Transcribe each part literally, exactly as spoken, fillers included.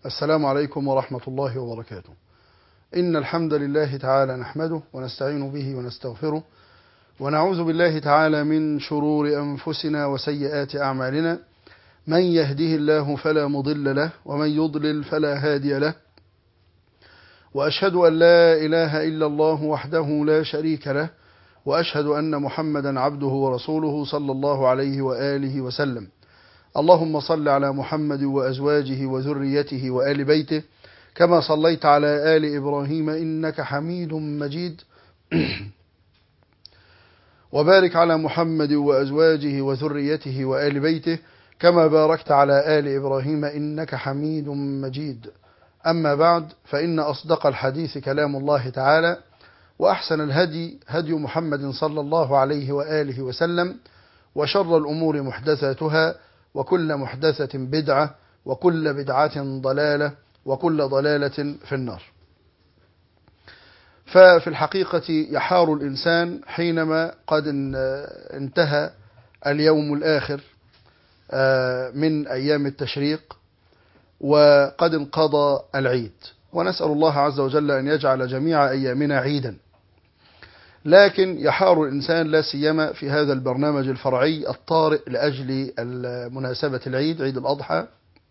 السلام عليكم ورحمة الله وبركاته. إن الحمد لله تعالى نحمده ونستعين به ونستغفره ونعوذ بالله تعالى من شرور أنفسنا وسيئات أعمالنا. من يهده الله فلا مضل له ومن يضلل فلا هادي له، وأشهد أن لا إله إلا الله وحده لا شريك له، وأشهد أن محمدا عبده ورسوله صلى الله عليه وآله وسلم. اللهم صل على محمد وأزواجه وذريته وآل بيته كما صليت على آل إبراهيم إنك حميد مجيد، وبارك على محمد وأزواجه وذريته وآل بيته كما باركت على آل إبراهيم إنك حميد مجيد. أما بعد، فإن أصدق الحديث كلام الله تعالى، وأحسن الهدي هدي محمد صلى الله عليه وآله وسلم، وشر الأمور محدثاتها، وكل محدثة بدعة، وكل بدعة ضلالة، وكل ضلالة في النار. ففي الحقيقة يحار الإنسان حينما قد انتهى اليوم الآخر من أيام التشريق وقد انقضى العيد، ونسأل الله عز وجل أن يجعل جميع أيامنا عيدا. لكن يحار الإنسان لا سيما في هذا البرنامج الفرعي الطارئ لأجل مناسبة العيد، عيد الأضحى،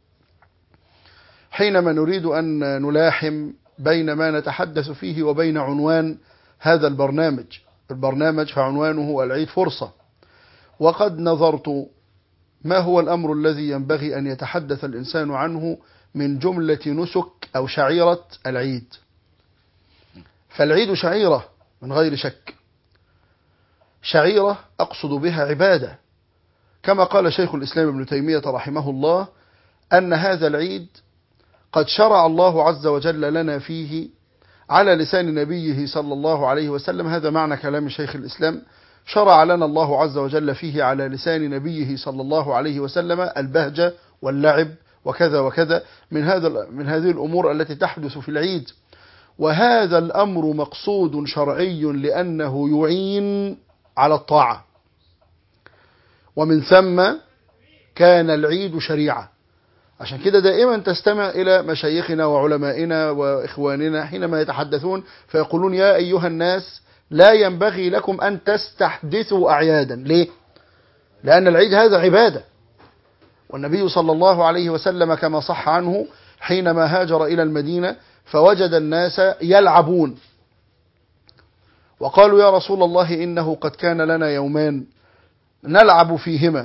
حينما نريد أن نلاحم بين ما نتحدث فيه وبين عنوان هذا البرنامج. البرنامج فعنوانه العيد فرصة، وقد نظرت ما هو الأمر الذي ينبغي أن يتحدث الإنسان عنه من جملة نسك أو شعيرة العيد. فالعيد شعيرة من غير شك، شعيرة أقصد بها عبادة، كما قال شيخ الإسلام ابن تيمية رحمه الله أن هذا العيد قد شرع الله عز وجل لنا فيه على لسان نبيه صلى الله عليه وسلم. هذا معنى كلام شيخ الإسلام، شرع لنا الله عز وجل فيه على لسان نبيه صلى الله عليه وسلم البهجة واللعب وكذا وكذا من هذا من هذه الأمور التي تحدث في العيد. وهذا الأمر مقصود شرعي لأنه يعين على الطاعة، ومن ثم كان العيد شريعة. عشان كده دائما تستمع إلى مشايخنا وعلمائنا وإخواننا حينما يتحدثون فيقولون: يا أيها الناس، لا ينبغي لكم أن تستحدثوا أعيادا. ليه؟ لأن العيد هذا عبادة، والنبي صلى الله عليه وسلم كما صح عنه حينما هاجر إلى المدينة فوجد الناس يلعبون، وقالوا: يا رسول الله، إنه قد كان لنا يومان نلعب فيهما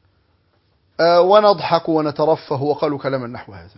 ونضحك ونترفه، وقالوا كلاما نحو هذا.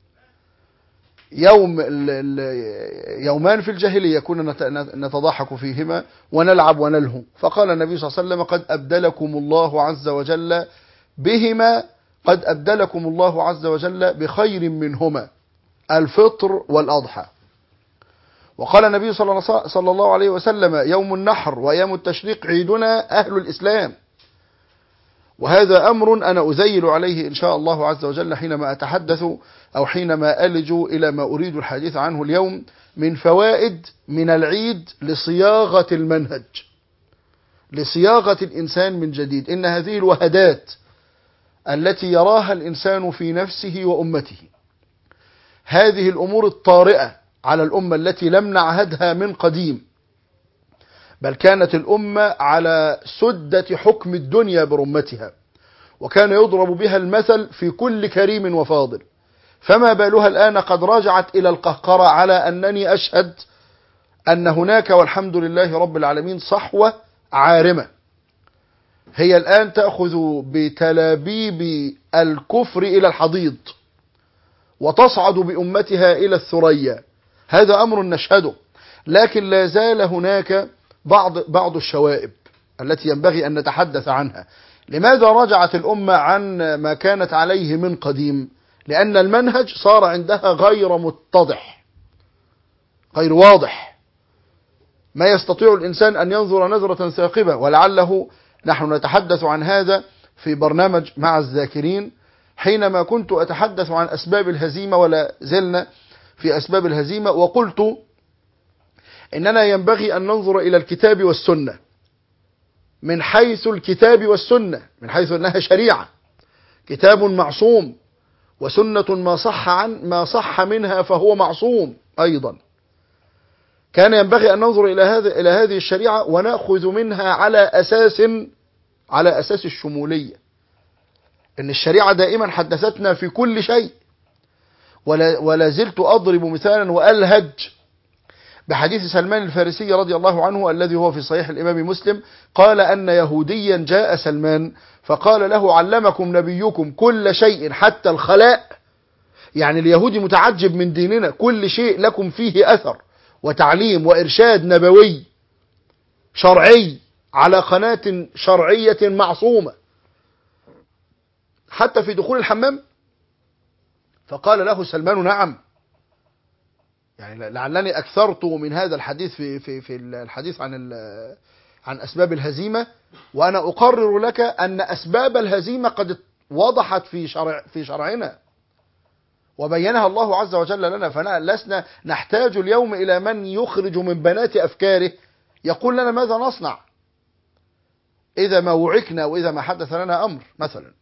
يوم يومان في الجاهلية كنا نتضحك فيهما ونلعب ونلهو، فقال النبي صلى الله عليه وسلم: قد أبدلكم الله عز وجل بهما، قد أبدلكم الله عز وجل بخير منهما، الفطر والأضحى. وقال النبي صلى الله عليه وسلم: يوم النحر وأيام التشريق عيدنا أهل الإسلام. وهذا أمر أنا أزيل عليه إن شاء الله عز وجل حينما أتحدث أو حينما ألج إلى ما أريد الحديث عنه اليوم من فوائد من العيد لصياغة المنهج، لصياغة الإنسان من جديد. إن هذه الوهدات التي يراها الإنسان في نفسه وأمته، هذه الأمور الطارئة على الأمة التي لم نعهدها من قديم، بل كانت الأمة على سدة حكم الدنيا برمتها، وكان يضرب بها المثل في كل كريم وفاضل، فما بالها الآن قد رجعت إلى القهقرة، على أنني أشهد أن هناك والحمد لله رب العالمين صحوة عارمة هي الآن تأخذ بتلابيب الكفر إلى الحضيض وتصعد بأمتها إلى الثريا. هذا أمر نشهده، لكن لا زال هناك بعض بعض الشوائب التي ينبغي أن نتحدث عنها. لماذا رجعت الأمة عن ما كانت عليه من قديم؟ لأن المنهج صار عندها غير متضح، غير واضح، ما يستطيع الإنسان أن ينظر نظرة ثاقبة. ولعله نحن نتحدث عن هذا في برنامج مع الذاكرين حينما كنت أتحدث عن أسباب الهزيمة، ولا زلنا في أسباب الهزيمة، وقلت إننا ينبغي أن ننظر إلى الكتاب والسنة من حيث الكتاب والسنة، من حيث أنها شريعة، كتاب معصوم وسنة ما صح عن ما صح منها فهو معصوم أيضا. كان ينبغي أن ننظر إلى هذا إلى هذه الشريعة ونأخذ منها على أساس على أساس الشمولية، إن الشريعة دائما حدثتنا في كل شيء. ولا, ولا زلت أضرب مثالا وألهج بحديث سلمان الفارسي رضي الله عنه الذي هو في صحيح الإمام مسلم، قال أن يهوديا جاء سلمان فقال له: علمكم نبيكم كل شيء حتى الخلاء؟ يعني اليهودي متعجب من ديننا، كل شيء لكم فيه أثر وتعليم وإرشاد نبوي شرعي على قناة شرعية معصومة حتى في دخول الحمام؟ فقال له سلمان: نعم. يعني لعلني أكثرت من هذا الحديث في في في الحديث عن عن أسباب الهزيمة، وأنا أقرر لك أن أسباب الهزيمة قد وضحت في شرع في شرعنا وبينها الله عز وجل لنا، فلسنا نحتاج اليوم إلى من يخرج من بنات أفكاره يقول لنا ماذا نصنع إذا ما وعكنا وإذا ما حدث لنا أمر مثلا.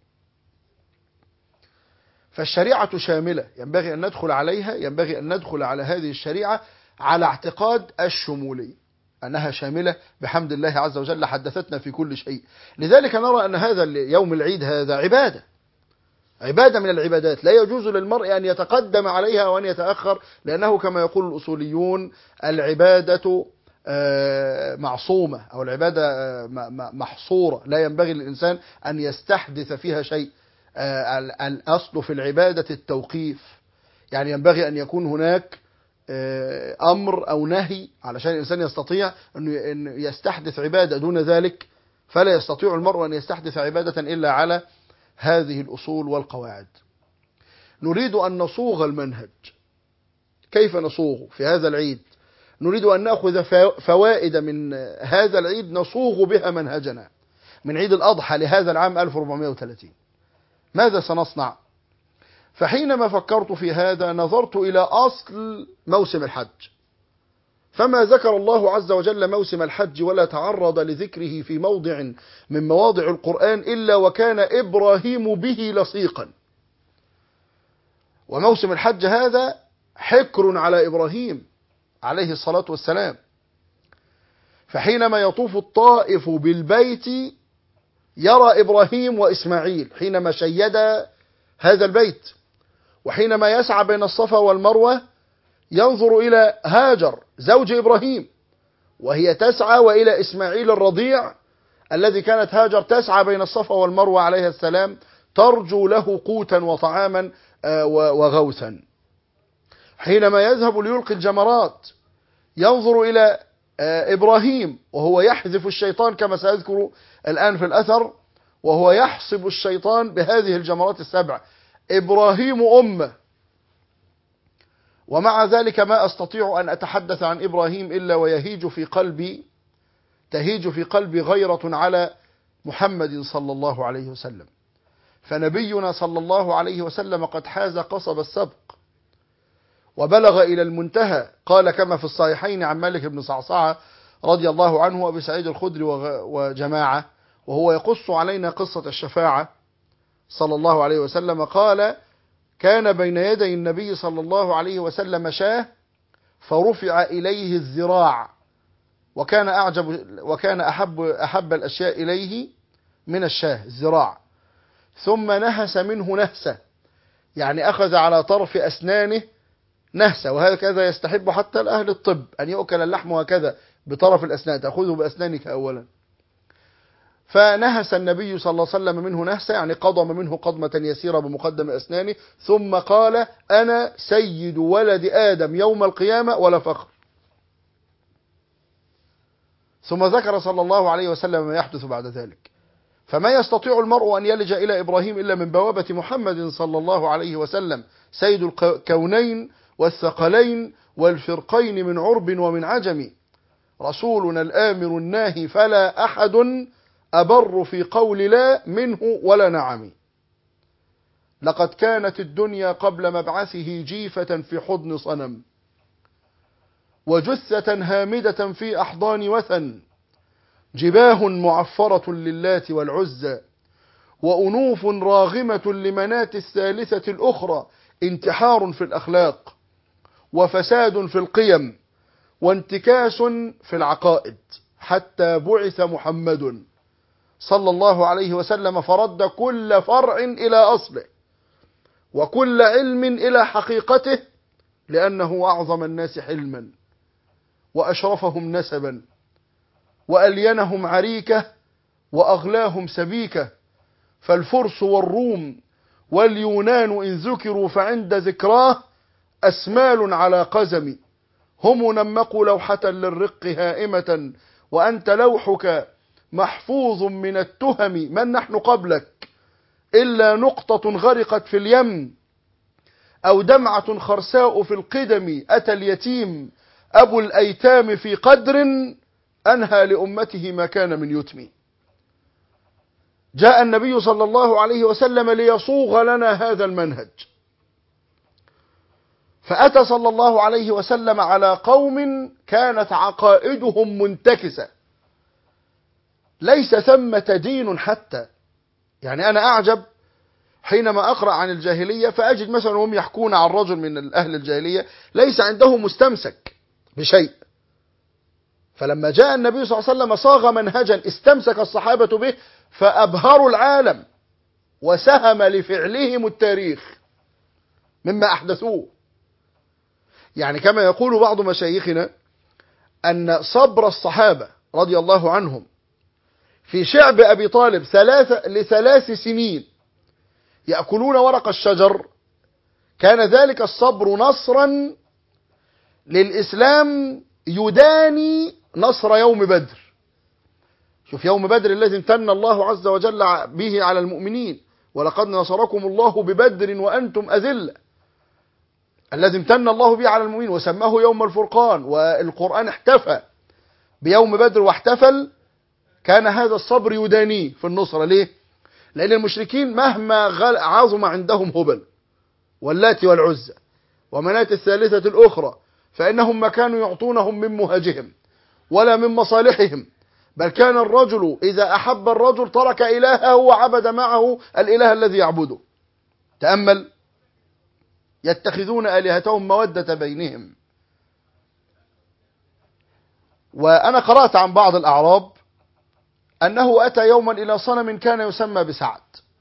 فالشريعة شاملة، ينبغي أن ندخل عليها، ينبغي أن ندخل على هذه الشريعة على اعتقاد الشمولية، أنها شاملة بحمد الله عز وجل، حدثتنا في كل شيء. لذلك نرى أن هذا يوم العيد هذا عبادة عبادة من العبادات، لا يجوز للمرء أن يتقدم عليها وأن يتأخر، لأنه كما يقول الأصوليون العبادة معصومة أو العبادة محصورة، لا ينبغي للإنسان أن يستحدث فيها شيء. الأصل في العبادة التوقيف، يعني ينبغي أن يكون هناك أمر أو نهي علشان الإنسان يستطيع أن يستحدث عبادة، دون ذلك فلا يستطيع المرء أن يستحدث عبادة إلا على هذه الأصول والقواعد. نريد أن نصوغ المنهج. كيف نصوغه في هذا العيد؟ نريد أن نأخذ فوائد من هذا العيد نصوغ بها منهجنا من عيد الأضحى لهذا العام ألف وأربعمائة وثلاثين. ماذا سنصنع؟ فحينما فكرت في هذا نظرت إلى أصل موسم الحج، فما ذكر الله عز وجل موسم الحج ولا تعرض لذكره في موضع من مواضع القرآن إلا وكان إبراهيم به لصيقا. وموسم الحج هذا حكر على إبراهيم عليه الصلاة والسلام، فحينما يطوف الطائف بالبيت يرى إبراهيم وإسماعيل حينما شيدا هذا البيت، وحينما يسعى بين الصفا والمروة ينظر إلى هاجر زوج إبراهيم وهي تسعى، وإلى إسماعيل الرضيع الذي كانت هاجر تسعى بين الصفا والمروة عليه السلام ترجو له قوتا وطعاما وغوثا. حينما يذهب ليلقي الجمرات ينظر إلى إبراهيم وهو يحذف الشيطان كما سأذكر الآن في الأثر، وهو يحصب الشيطان بهذه الجمرات السبع. إبراهيم أمة، ومع ذلك ما أستطيع أن أتحدث عن إبراهيم إلا ويهيج في قلبي تهيج في قلبي غيرة على محمد صلى الله عليه وسلم. فنبينا صلى الله عليه وسلم قد حاز قصب السبق وبلغ إلى المنتهى، قال كما في الصحيحين عن مالك بن صعصعة رضي الله عنه وأبي سعيد الخدري وجماعة، وهو يقص علينا قصة الشفاعة صلى الله عليه وسلم، قال: كان بين يدي النبي صلى الله عليه وسلم شاه فرفع إليه الذراع، وكان أعجب وكان أحب أحب الأشياء إليه من الشاه الذراع، ثم نهس منه نهسة، يعني أخذ على طرف أسنانه نهسة، وهكذا يستحب حتى الأهل الطب أن يؤكل اللحم هكذا بطرف الأسنان، تأخذه بأسنانك أولا. فنهس النبي صلى الله عليه وسلم منه نهسة، يعني قضم منه قضمة يسيرة بمقدم أسنانه، ثم قال: أنا سيد ولد آدم يوم القيامة ولا فخر. ثم ذكر صلى الله عليه وسلم ما يحدث بعد ذلك. فما يستطيع المرء أن يلج إلى إبراهيم إلا من بوابة محمد صلى الله عليه وسلم سيد الكونين والثقلين والفرقين من عرب ومن عجم، رسولنا الآمر الناهي فلا أحد أبر في قول لا منه ولا نعم. لقد كانت الدنيا قبل مبعثه جيفة في حضن صنم، وجثة هامدة في أحضان وثن، جباه معفرة للات والعزى، وأنوف راغمة لمناة الثالثة الأخرى، انتحار في الأخلاق وفساد في القيم وانتكاس في العقائد، حتى بعث محمد صلى الله عليه وسلم فرد كل فرع إلى أصله وكل علم إلى حقيقته، لأنه أعظم الناس حلما وأشرفهم نسبا وألينهم عريكة وأغلاهم سبيكة. فالفرس والروم واليونان إن ذكروا فعند ذكراه أسمال على قزم، هم نمقوا لوحة للرق هائمة، وأنت لوحك محفوظ من التهم. من نحن قبلك إلا نقطة غرقت في اليم، أو دمعة خرساء في القدم. أتى اليتيم أبو الأيتام في قدر، أنهى لأمته ما كان من يتم. جاء النبي صلى الله عليه وسلم ليصوغ لنا هذا المنهج، فأتى صلى الله عليه وسلم على قوم كانت عقائدهم منتكسة، ليس ثمة دين حتى. يعني أنا أعجب حينما أقرأ عن الجاهلية فأجد مثلا هم يحكون عن رجل من أهل الجاهلية ليس عنده مستمسك بشيء، فلما جاء النبي صلى الله عليه وسلم صاغ منهجا استمسك الصحابة به فأبهروا العالم، وسهم لفعلهم التاريخ مما أحدثوه. يعني كما يقول بعض مشايخنا أن صبر الصحابة رضي الله عنهم في شعب أبي طالب ثلاث لثلاث سنين يأكلون ورق الشجر، كان ذلك الصبر نصرا للإسلام يداني نصر يوم بدر. شوف يوم بدر الذي امتن الله عز وجل به على المؤمنين، ولقد نصركم الله ببدر وأنتم أذلة، الذي امتن الله به على المؤمنين وسماه يوم الفرقان، والقرآن احتفى بيوم بدر واحتفل. كان هذا الصبر يدانيه في النصرة. ليه؟ لأن المشركين مهما عظم عندهم هبل واللات والعزى ومناة الثالثة الأخرى، فإنهم ما كانوا يعطونهم من مهاجهم ولا من مصالحهم، بل كان الرجل إذا أحب الرجل ترك إلهه وعبد معه الإله الذي يعبده. تأمل، يتخذون آلهتهم مودة بينهم. وأنا قرأت عن بعض الأعراب أنه أتى يوما إلى صنم كان يسمى بسعد،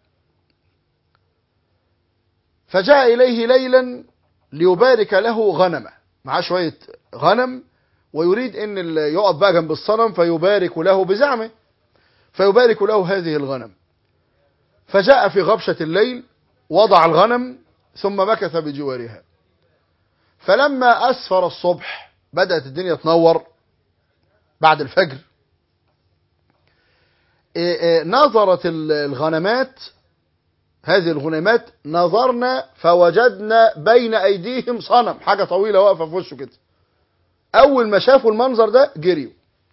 فجاء إليه ليلا ليبارك له غنمه، معاه شوية غنم ويريد أن يقف بقى جنب الصنم فيبارك له بزعمه، فيبارك له هذه الغنم. فجاء في غبشة الليل وضع الغنم ثم مكث بجوارها. فلما أسفر الصبح بدأت الدنيا تنور بعد الفجر، نظرت الغنمات، هذه الغنمات نظرنا فوجدنا بين أيديهم صنم، حاجة طويلة واقفة في وشه كده. أول ما شافوا المنظر ده جريوا،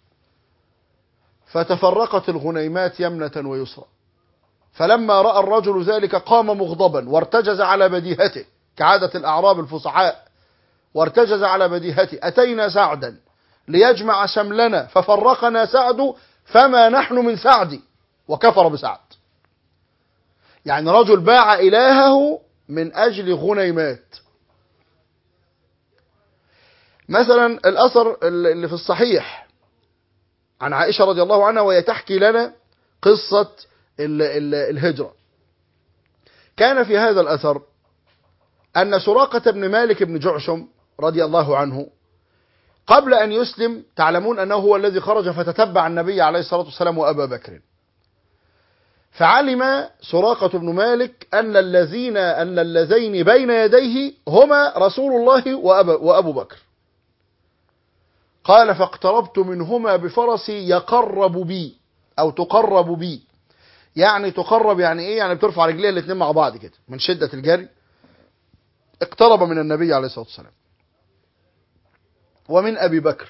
فتفرقت الغنيمات يمنة ويسرى. فلما رأى الرجل ذلك قام مغضبا وارتجز على بديهته كعادة الأعراب الفصحاء، وارتجز على بديهته: أتينا سعدا ليجمع شملنا ففرقنا سعد فما نحن من سعد، وكفر بسعد. يعني رجل باع إلهه من أجل غنيمات. مثلا الأثر اللي في الصحيح عن عائشة رضي الله عنها وهي تحكي لنا قصة ال ال الهجرة، كان في هذا الأثر أن سراقة بن مالك بن جعشم رضي الله عنه قبل أن يسلم، تعلمون أنه هو الذي خرج فتتبع النبي عليه الصلاة والسلام وأبا بكر، فعلم سراقة بن مالك أن الذين أن اللذين بين يديه هما رسول الله وأبو بكر. قال: فاقتربت منهما بفرسي يقرب بي أو تقرب بي. يعني تقرب يعني إيه؟ يعني بترفع رجليها الاثنين مع بعض كده من شدة الجري. اقترب من النبي عليه الصلاة والسلام ومن أبي بكر.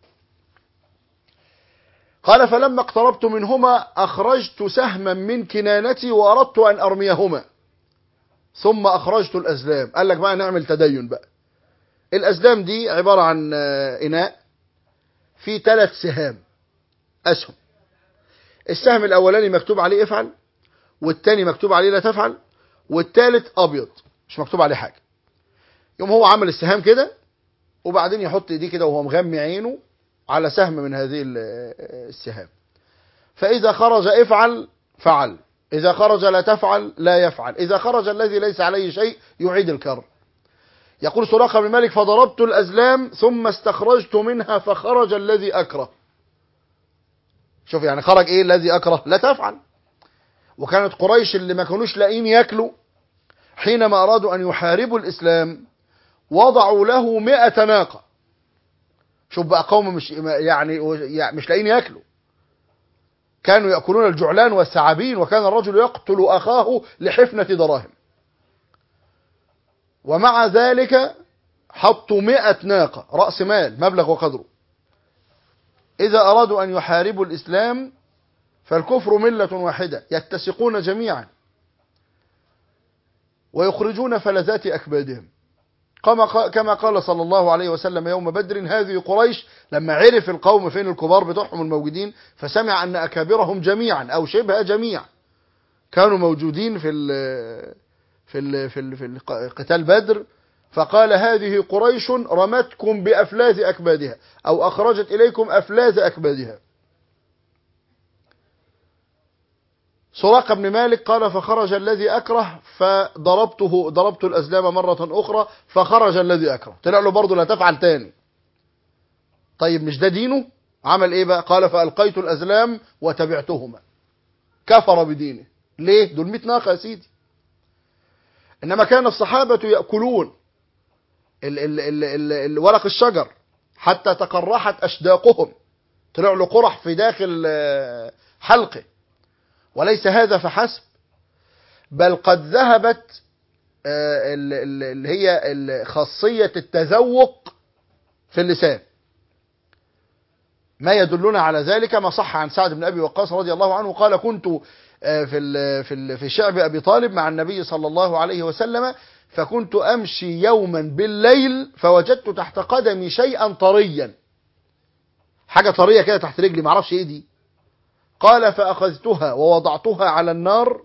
قال: فلما اقتربت منهما أخرجت سهما من كنانتي وأردت أن أرميهما، ثم أخرجت الأزلام. قال لك بقى نعمل تدين بقى. الأزلام دي عبارة عن إناء في ثلاث سهام، أسهم. السهم الأولاني مكتوب عليه افعل، والتاني مكتوب عليه لا تفعل، والتالت أبيض مش مكتوب عليه حاجة. يوم هو عمل السهام كده، وبعدين يحط ايديه كده وهو مغمي عينه على سهم من هذه السهام، فإذا خرج افعل فعل، إذا خرج لا تفعل لا يفعل، إذا خرج الذي ليس عليه شيء يعيد الكر. يقول سراقة بن مالك فضربت الأزلام ثم استخرجت منها فخرج الذي أكره. شوف يعني خرج إيه الذي أكره؟ لا تفعل. وكانت قريش اللي ما كانوش لاقين ياكلوا حينما أرادوا أن يحاربوا الإسلام وضعوا له مئة ناقة. شوف بقى قوم مش يعني مش لاقين ياكلوا، كانوا يأكلون الجعلان والثعابين، وكان الرجل يقتل أخاه لحفنة دراهم. ومع ذلك حطوا مئة ناقة رأس مال مبلغ وقدره. إذا أرادوا أن يحاربوا الإسلام فالكفر ملة واحدة، يتسقون جميعا ويخرجون فلذات أكبادهم، كما قال صلى الله عليه وسلم يوم بدر: هذه قريش. لما عرف القوم فين الكبار بتوعهم الموجودين، فسمع أن أكابرهم جميعا أو شبه جميع كانوا موجودين في ال في ال في ال في قتال بدر، فقال: هذه قريش رمتكم بأفلاذ أكبادها أو أخرجت إليكم أفلاذ أكبادها. سراقة بن مالك قال: فخرج الذي أكره فضربته ضربت الأزلام مرة أخرى فخرج الذي أكره. طلع له برضه لا تفعل تاني. طيب مش ده دينه؟ عمل إيه بقى؟ قال: فألقيت الأزلام وتبعتهما. كفر بدينه. ليه؟ دول مئة ناقة يا سيدي. إنما كان الصحابة يأكلون ال ال ال ال ال ورق الشجر حتى تقرحت أشداقهم، طلع له قرح في داخل حلقه. وليس هذا فحسب، بل قد ذهبت اللي هي خاصية التذوق في اللسان. ما يدلنا على ذلك ما صح عن سعد بن أبي وقاص رضي الله عنه قال: كنت في في في شعب أبي طالب مع النبي صلى الله عليه وسلم، فكنت أمشي يوما بالليل فوجدت تحت قدمي شيئا طريا، حاجة طرية كده تحت رجلي، معرفش ايه دي. قال: فأخذتها ووضعتها على النار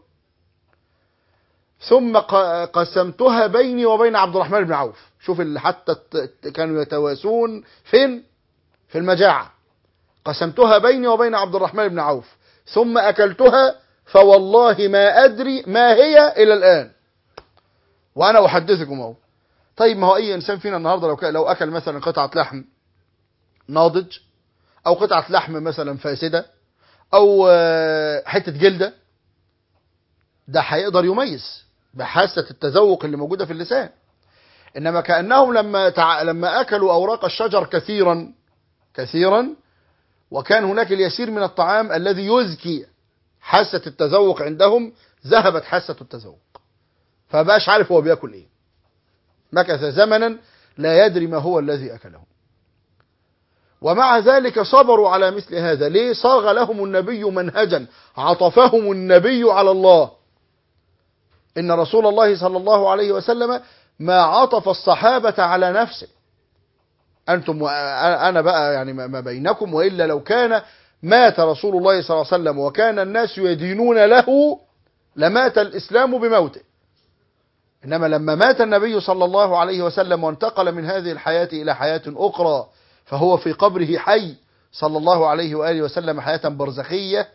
ثم قسمتها بيني وبين عبد الرحمن بن عوف. شوف اللي حتى كانوا يتواسون فين؟ في المجاعة. قسمتها بيني وبين عبد الرحمن بن عوف ثم أكلتها، فوالله ما أدري ما هي إلى الآن وأنا أحدثكم أهو. طيب ما هو أي إنسان فينا النهاردة لو لو أكل مثلا قطعة لحم ناضج أو قطعة لحم مثلا فاسدة أو حتة جلدة، ده هيقدر يميز بحاسة التذوق اللي موجودة في اللسان. إنما كأنهم لما تع... لما أكلوا أوراق الشجر كثيرا كثيرا وكان هناك اليسير من الطعام الذي يزكي حاسة التذوق عندهم، ذهبت حاسة التذوق، فبقاش عارف هو بياكل ايه. مكث زمنا لا يدري ما هو الذي أكله. ومع ذلك صبروا على مثل هذا. ليه؟ صاغ لهم النبي منهجا، عطفهم النبي على الله. إن رسول الله صلى الله عليه وسلم ما عطف الصحابة على نفسه. أنتم وأنا بقى يعني ما بينكم، وإلا لو كان مات رسول الله صلى الله عليه وسلم وكان الناس يدينون له لمات الإسلام بموته. إنما لما مات النبي صلى الله عليه وسلم وانتقل من هذه الحياة إلى حياة أخرى، فهو في قبره حي صلى الله عليه وآله وسلم حياة برزخية.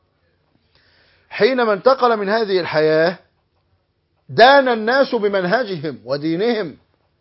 حينما انتقل من هذه الحياة دان الناس بمنهجهم ودينهم،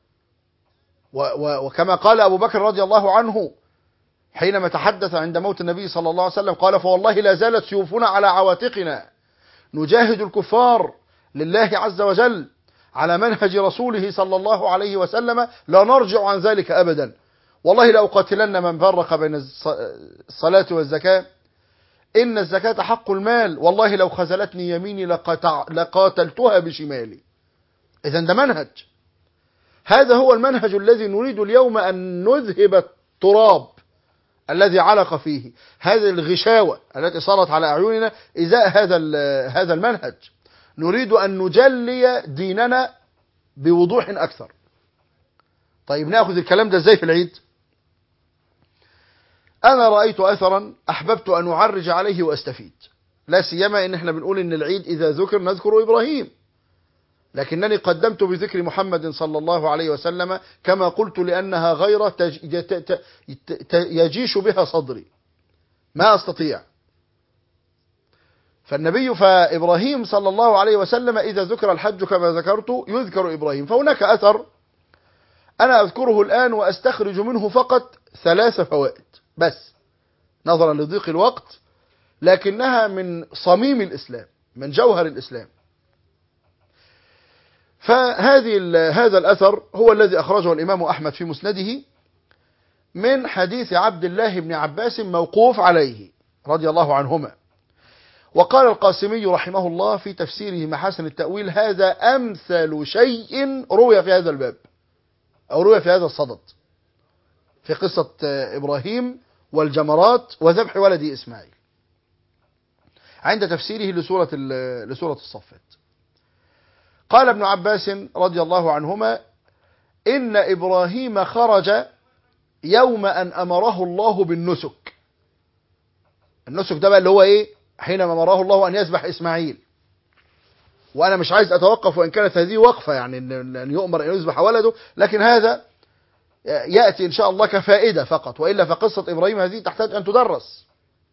وكما قال أبو بكر رضي الله عنه حينما تحدث عند موت النبي صلى الله عليه وسلم قال: فوالله لا زالت سيوفنا على عواتقنا نجاهد الكفار لله عز وجل على منهج رسوله صلى الله عليه وسلم، لا نرجع عن ذلك أبدا. والله لأقاتلن من فرق بين الصلاة والزكاة، إن الزكاة حق المال، والله لو خذلتني يميني لقاتلتها بشمالي. إذن ده منهج. هذا هو المنهج الذي نريد اليوم أن نذهب التراب الذي علق فيه، هذه الغشاوة التي صارت على أعيننا إزاء هذا هذا المنهج. نريد أن نجلي ديننا بوضوح أكثر. طيب نأخذ الكلام ده إزاي في العيد؟ أنا رأيت أثرا أحببت أن أعرج عليه وأستفيد. لا سيما إن احنا بنقول إن العيد إذا ذكر نذكر إبراهيم، لكنني قدمت بذكر محمد صلى الله عليه وسلم كما قلت لأنها غير تج... ت... ت... يجيش بها صدري، ما أستطيع. فالنبي فإبراهيم صلى الله عليه وسلم إذا ذكر الحج كما ذكرت يذكر إبراهيم. فهناك أثر أنا أذكره الآن وأستخرج منه فقط ثلاث فوائد بس نظرا لضيق الوقت، لكنها من صميم الإسلام، من جوهر الإسلام. فهذه هذا الأثر هو الذي أخرجه الإمام أحمد في مسنده من حديث عبد الله بن عباس موقوف عليه رضي الله عنهما. وقال القاسمي رحمه الله في تفسيره محاسن التأويل: هذا أمثل شيء روي في هذا الباب أو روي في هذا الصدد في قصة إبراهيم والجمرات وذبح ولده إسماعيل عند تفسيره لسورة لسورة الصفات. قال ابن عباس رضي الله عنهما: إن إبراهيم خرج يوم أن أمره الله بالنسك. النسك ده بقى اللي هو إيه؟ حينما أمره الله أن يذبح إسماعيل. وأنا مش عايز أتوقف وإن كانت هذه وقفة، يعني أن يؤمر أن يذبح ولده، لكن هذا يأتي إن شاء الله كفائدة فقط، وإلا فقصة إبراهيم هذه تحتاج أن تدرس.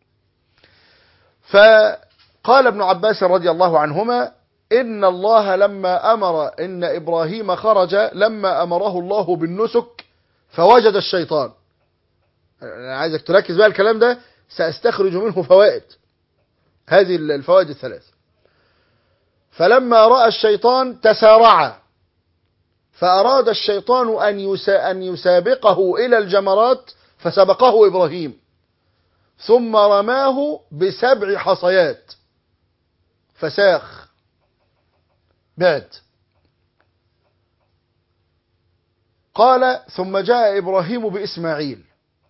فقال ابن عباس رضي الله عنهما: إن الله لما أمر إن إبراهيم خرج لما أمره الله بالنسك فوجد الشيطان. أنا عايزك تركز بقى الكلام ده، سأستخرج منه فوائد، هذه الفوائد الثلاث. فلما رأى الشيطان تسارع، فأراد الشيطان أن أن يسابقه إلى الجمرات فسبقه إبراهيم، ثم رماه بسبع حصيات فساخ بعد. قال: ثم جاء إبراهيم بإسماعيل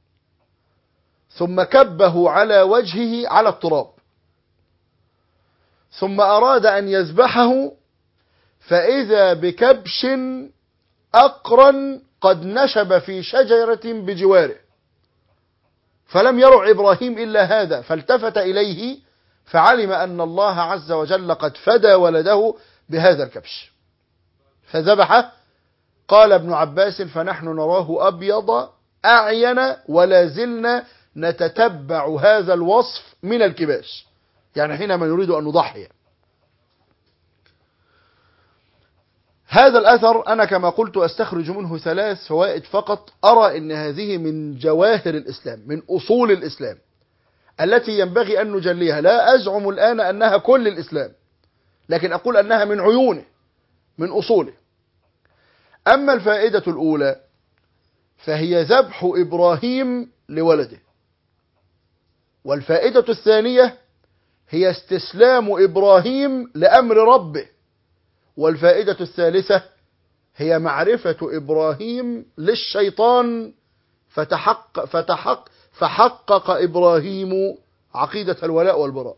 ثم كبه على وجهه على التراب، ثم أراد أن يذبحه فإذا بكبش أقرن قد نشب في شجرة بجواره، فلم يرع إبراهيم إلا هذا، فالتفت إليه فعلم أن الله عز وجل قد فدى ولده بهذا الكبش فذبحه. قال ابن عباس: فنحن نراه أبيض أعين ولا زلنا نتتبع هذا الوصف من الكباش، يعني حينما نريد أن نضحي. هذا الأثر أنا كما قلت أستخرج منه ثلاث فوائد فقط، أرى أن هذه من جواهر الإسلام، من أصول الإسلام التي ينبغي أن نجليها. لا أزعم الآن أنها كل الإسلام، لكن أقول أنها من عيونه، من أصوله. أما الفائدة الأولى فهي ذبح إبراهيم لولده، والفائدة الثانية هي استسلام إبراهيم لأمر ربه، والفائدة الثالثة هي معرفة إبراهيم للشيطان فتحقق فتحقق فحقق إبراهيم عقيدة الولاء والبراء.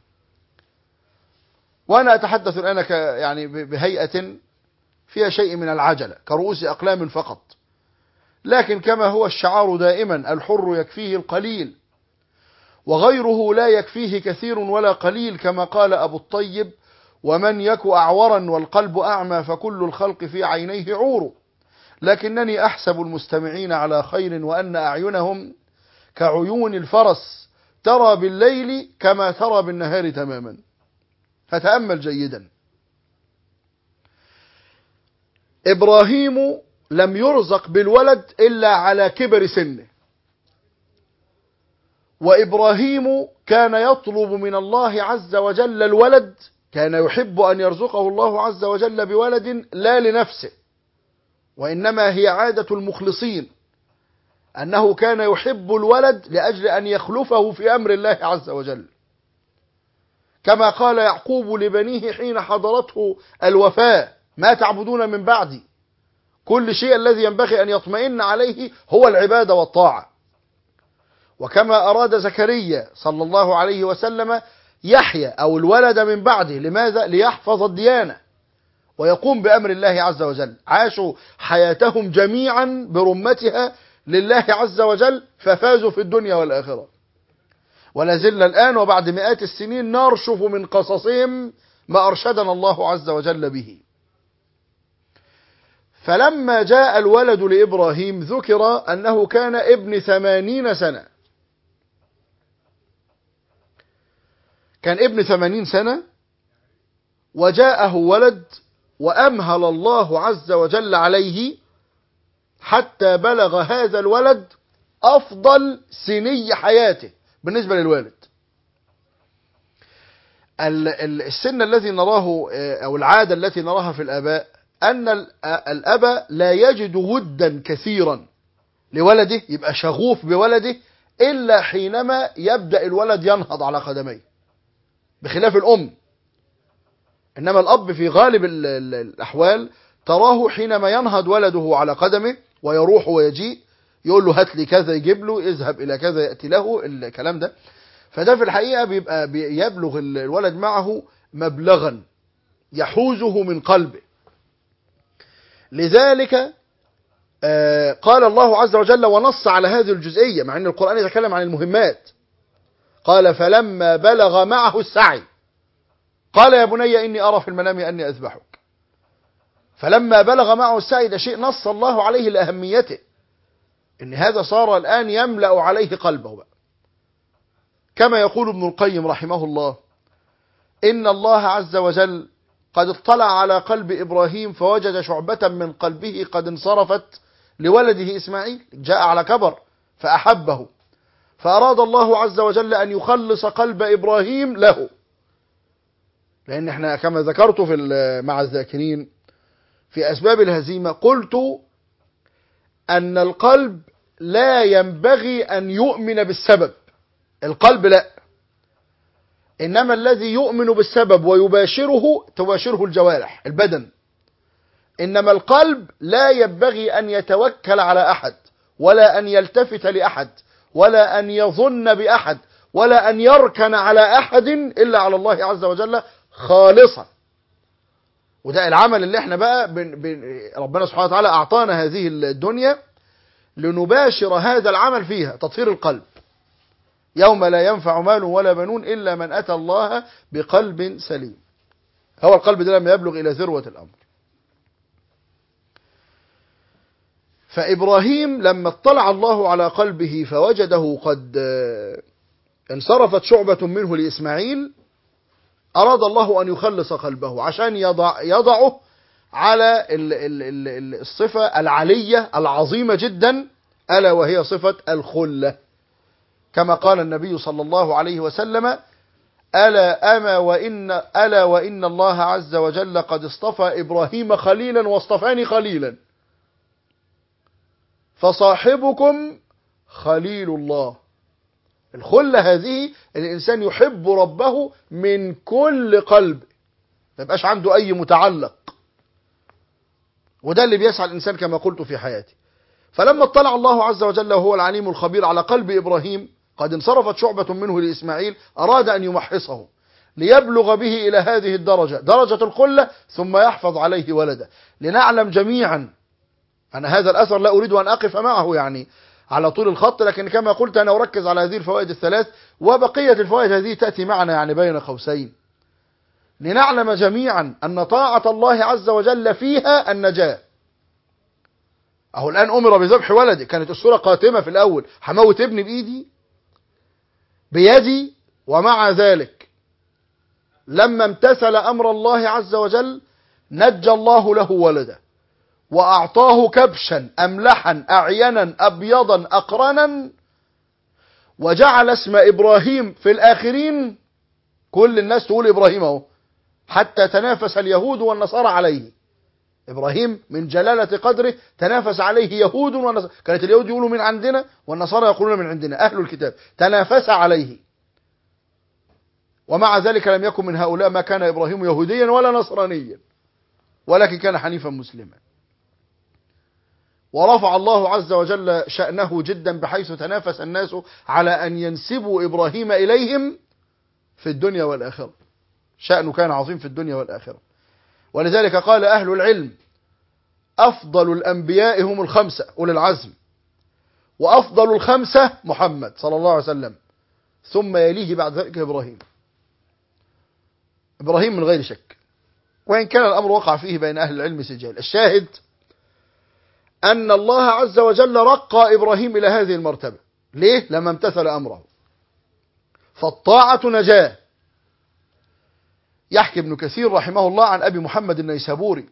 وأنا أتحدث الآن يعني بهيئة فيها شيء من العجلة كرؤوس أقلام فقط، لكن كما هو الشعار دائما: الحر يكفيه القليل وغيره لا يكفيه كثير ولا قليل، كما قال أبو الطيب: ومن يك أعورا والقلب أعمى فكل الخلق في عينيه عور، لكنني أحسب المستمعين على خير وأن أعينهم كعيون الفرس ترى بالليل كما ترى بالنهار تماما. فتأمل جيدا. إبراهيم لم يرزق بالولد إلا على كبر سنه، وإبراهيم كان يطلب من الله عز وجل الولد، كان يحب أن يرزقه الله عز وجل بولد لا لنفسه، وإنما هي عادة المخلصين أنه كان يحب الولد لأجل أن يخلفه في أمر الله عز وجل، كما قال يعقوب لبنيه حين حضرته الوفاة: ما تعبدون من بعدي. كل شيء الذي ينبغي أن يطمئن عليه هو العبادة والطاعة. وكما أراد زكريا صلى الله عليه وسلم يحيى أو الولد من بعده، لماذا؟ ليحفظ الديانة ويقوم بأمر الله عز وجل. عاشوا حياتهم جميعا برمتها لله عز وجل ففازوا في الدنيا والآخرة. ولا زلنا الآن وبعد مئات السنين نرشف من قصصهم ما أرشدنا الله عز وجل به. فلما جاء الولد لإبراهيم ذكر أنه كان ابن ثمانين سنة، كان ابن ثمانين سنة وجاءه ولد، وأمهل الله عز وجل عليه حتى بلغ هذا الولد أفضل سني حياته بالنسبة للوالد. السن الذي نراه أو العادة التي نراها في الآباء أن الأب لا يجد ودا كثيرا لولده، يبقى شغوف بولده إلا حينما يبدأ الولد ينهض على قدميه، بخلاف الأم. إنما الأب في غالب الأحوال تراه حينما ينهض ولده على قدمه ويروح ويجيء يقول له هات لي كذا، يجيب له، اذهب إلى كذا يأتي له الكلام ده. فده في الحقيقة بيبقى يبلغ الولد معه مبلغا يحوزه من قلبه. لذلك قال الله عز وجل ونص على هذه الجزئية، مع أن القرآن يتكلم عن المهمات. قال فلما بلغ معه السعي قال يا بني إني أرى في المنام أني أذبحك. فلما بلغ معه السعي ده شيء نص الله عليه لأهميته، إن هذا صار الآن يملأ عليه قلبه بقى. كما يقول ابن القيم رحمه الله إن الله عز وجل قد اطلع على قلب إبراهيم فوجد شعبة من قلبه قد انصرفت لولده إسماعيل، جاء على كبر فأحبه، فأراد الله عز وجل أن يخلص قلب إبراهيم له. لأن احنا كما ذكرت في مع الذاكرين في أسباب الهزيمة قلت أن القلب لا ينبغي أن يؤمن بالسبب، القلب لا، إنما الذي يؤمن بالسبب ويباشره تباشره الجوارح البدن. إنما القلب لا ينبغي أن يتوكل على أحد، ولا أن يلتفت لأحد، ولا أن يظن بأحد، ولا أن يركن على أحد إلا على الله عز وجل خالصا. وده العمل اللي احنا بقى بن بن ربنا سبحانه وتعالى أعطانا هذه الدنيا لنباشر هذا العمل فيها، تطهير القلب. يوم لا ينفع مال ولا بنون إلا من أتى الله بقلب سليم. هو القلب ده لما يبلغ إلى ذروة الأمر. فإبراهيم لما اطلع الله على قلبه فوجده قد انصرفت شعبة منه لإسماعيل، أراد الله أن يخلص قلبه عشان يضع يضعه على الصفة العلية العظيمة جدا، ألا وهي صفة الخلة. كما قال النبي صلى الله عليه وسلم ألا أما وإن ألا وإن الله عز وجل قد اصطفى إبراهيم خليلا واصطفاني خليلا، فصاحبكم خليل الله. الخلة هذه الإنسان يحب ربه من كل قلب، ما يبقاش عنده أي متعلق، وده اللي بيسعى الإنسان كما قلت في حياتي. فلما اطلع الله عز وجل وهو العليم الخبير على قلب إبراهيم قد انصرفت شعبة منه لإسماعيل، أراد أن يمحصه ليبلغ به إلى هذه الدرجة، درجة الخلة، ثم يحفظ عليه ولده. لنعلم جميعا أنا هذا الأثر لا أريد أن أقف معه يعني على طول الخط، لكن كما قلت أنا أركز على هذه الفوائد الثلاث، وبقية الفوائد هذه تأتي معنا يعني بين قوسين. لنعلم جميعا أن طاعة الله عز وجل فيها النجاة. أهو الآن أمر بذبح ولده، كانت الصورة قاتمة في الأول، هموت ابني بإيدي بيدي، ومع ذلك لما امتثل أمر الله عز وجل نجى الله له ولده، وأعطاه كبشا أملحا أعينا أبيضا أقرنا، وجعل اسم إبراهيم في الآخرين كل الناس تقول إبراهيم اهو، حتى تنافس اليهود والنصارى عليه. إبراهيم من جلالة قدره تنافس عليه يهود ونصارى، كانت اليهود يقولوا من عندنا والنصارى يقولون من عندنا، أهل الكتاب تنافس عليه. ومع ذلك لم يكن من هؤلاء، ما كان إبراهيم يهوديا ولا نصرانيا، ولكن كان حنيفا مسلما. ورفع الله عز وجل شأنه جدا بحيث تنافس الناس على أن ينسبوا إبراهيم إليهم في الدنيا والآخرة. شأنه كان عظيم في الدنيا والآخرة. ولذلك قال أهل العلم أفضل الأنبياء هم الخمسة أولي العزم، وأفضل الخمسة محمد صلى الله عليه وسلم، ثم يليه بعد ذلك إبراهيم. إبراهيم من غير شك، وإن كان الأمر وقع فيه بين أهل العلم سجال. الشاهد أن الله عز وجل رقى إبراهيم إلى هذه المرتبة. ليه؟ لما امتثل أمره، فالطاعة نجاة. يحكي ابن كثير رحمه الله عن أبي محمد النيسابوري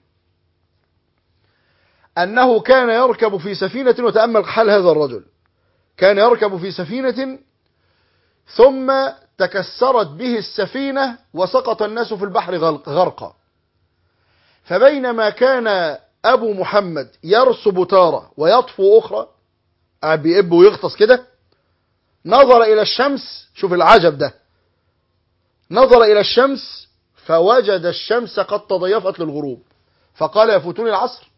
أنه كان يركب في سفينة، وتأمل حال هذا الرجل، كان يركب في سفينة ثم تكسرت به السفينة وسقط الناس في البحر غرقا، فبينما كان أبو محمد يرسب تارة ويطفو أخرى، قاعد بيقب ويغطس كده، نظر إلى الشمس. شوف العجب ده، نظر إلى الشمس فوجد الشمس قد تضيفت للغروب، فقال يفوتني العصر.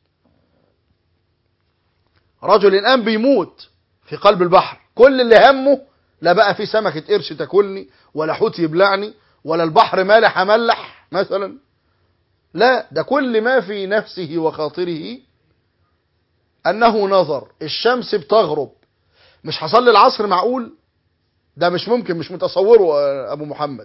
رجل الآن بيموت في قلب البحر، كل اللي همه لا بقى في سمكة قرش تاكلني، ولا حوت يبلعني، ولا البحر مالح ملح مثلا، لا، ده كل ما في نفسه وخاطره أنه نظر الشمس بتغرب، مش حصل لي العصر؟ معقول؟ ده مش ممكن، مش متصوره أبو محمد.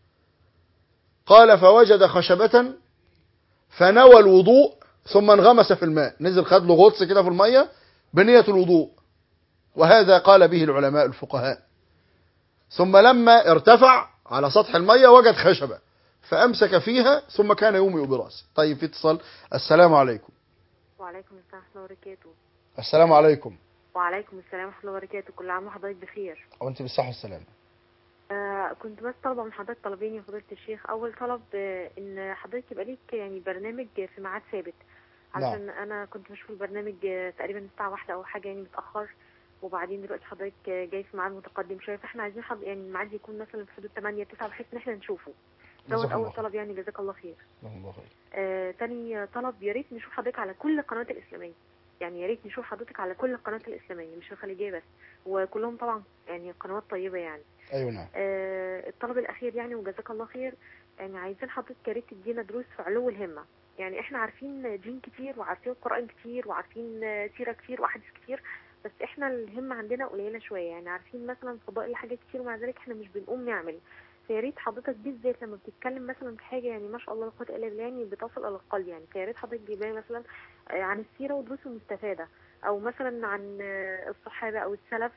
قال فوجد خشبة فنوى الوضوء ثم انغمس في الماء، نزل خد له غطس كده في المية بنية الوضوء، وهذا قال به العلماء الفقهاء. ثم لما ارتفع على سطح المية وجد خشبة فأمسك فيها ثم كان يومئ برأسه. طيب في اتصال. السلام عليكم. وعليكم السلام ورحمة الله وبركاته. السلام عليكم. وعليكم السلام ورحمة الله وبركاته. كل عام وحضرتك بخير. وانت بالصحة والسلامة. آه كنت بس طالبة من حضرتك طلبين يا فضيلة الشيخ. أول طلب آه إن حضرتك يبقى ليك يعني برنامج في ميعاد ثابت، علشان نعم. أنا كنت بشوف البرنامج آه تقريبا الساعة واحدة أو حاجة يعني متأخر، وبعدين دلوقتي حضرتك آه جاي في ميعاد متقدم شوية، فاحنا عايزين حض... يعني الميعاد يكون مثلا في حدود ثمانية تسعة بحيث إن احنا نشوفه. دوت أول طلب يعني. جزاك الله خير. الله خير. آه تاني طلب، يا ريت نشوف حضرتك على كل القنوات الإسلامية، يعني يا ريت نشوف حضرتك على كل القنوات الإسلامية مش الخليجية بس، وكلهم طبعا يعني قنوات طيبة يعني. أيوة نعم. آه الطلب الأخير يعني، وجزاك الله خير، يعني عايزين حضرتك يا ريت تدينا دروس في علو الهمة. يعني احنا عارفين دين كتير وعارفين القرآن كتير وعارفين سيرة كتير وأحاديث كتير، بس احنا الهمة عندنا قليلة شوية، يعني عارفين مثلا فضائل حاجات كتير ومع ذلك احنا مش بنقوم نعمل. فيا ريت حضرتك بالذات لما بتتكلم مثلا في حاجه يعني ما شاء الله لا قوه الا بالله يعني بتصل الى القلب، يعني فيا ريت حضرتك تجيب مثلا عن السيره ودروس المستفاده، او مثلا عن الصحابه او السلف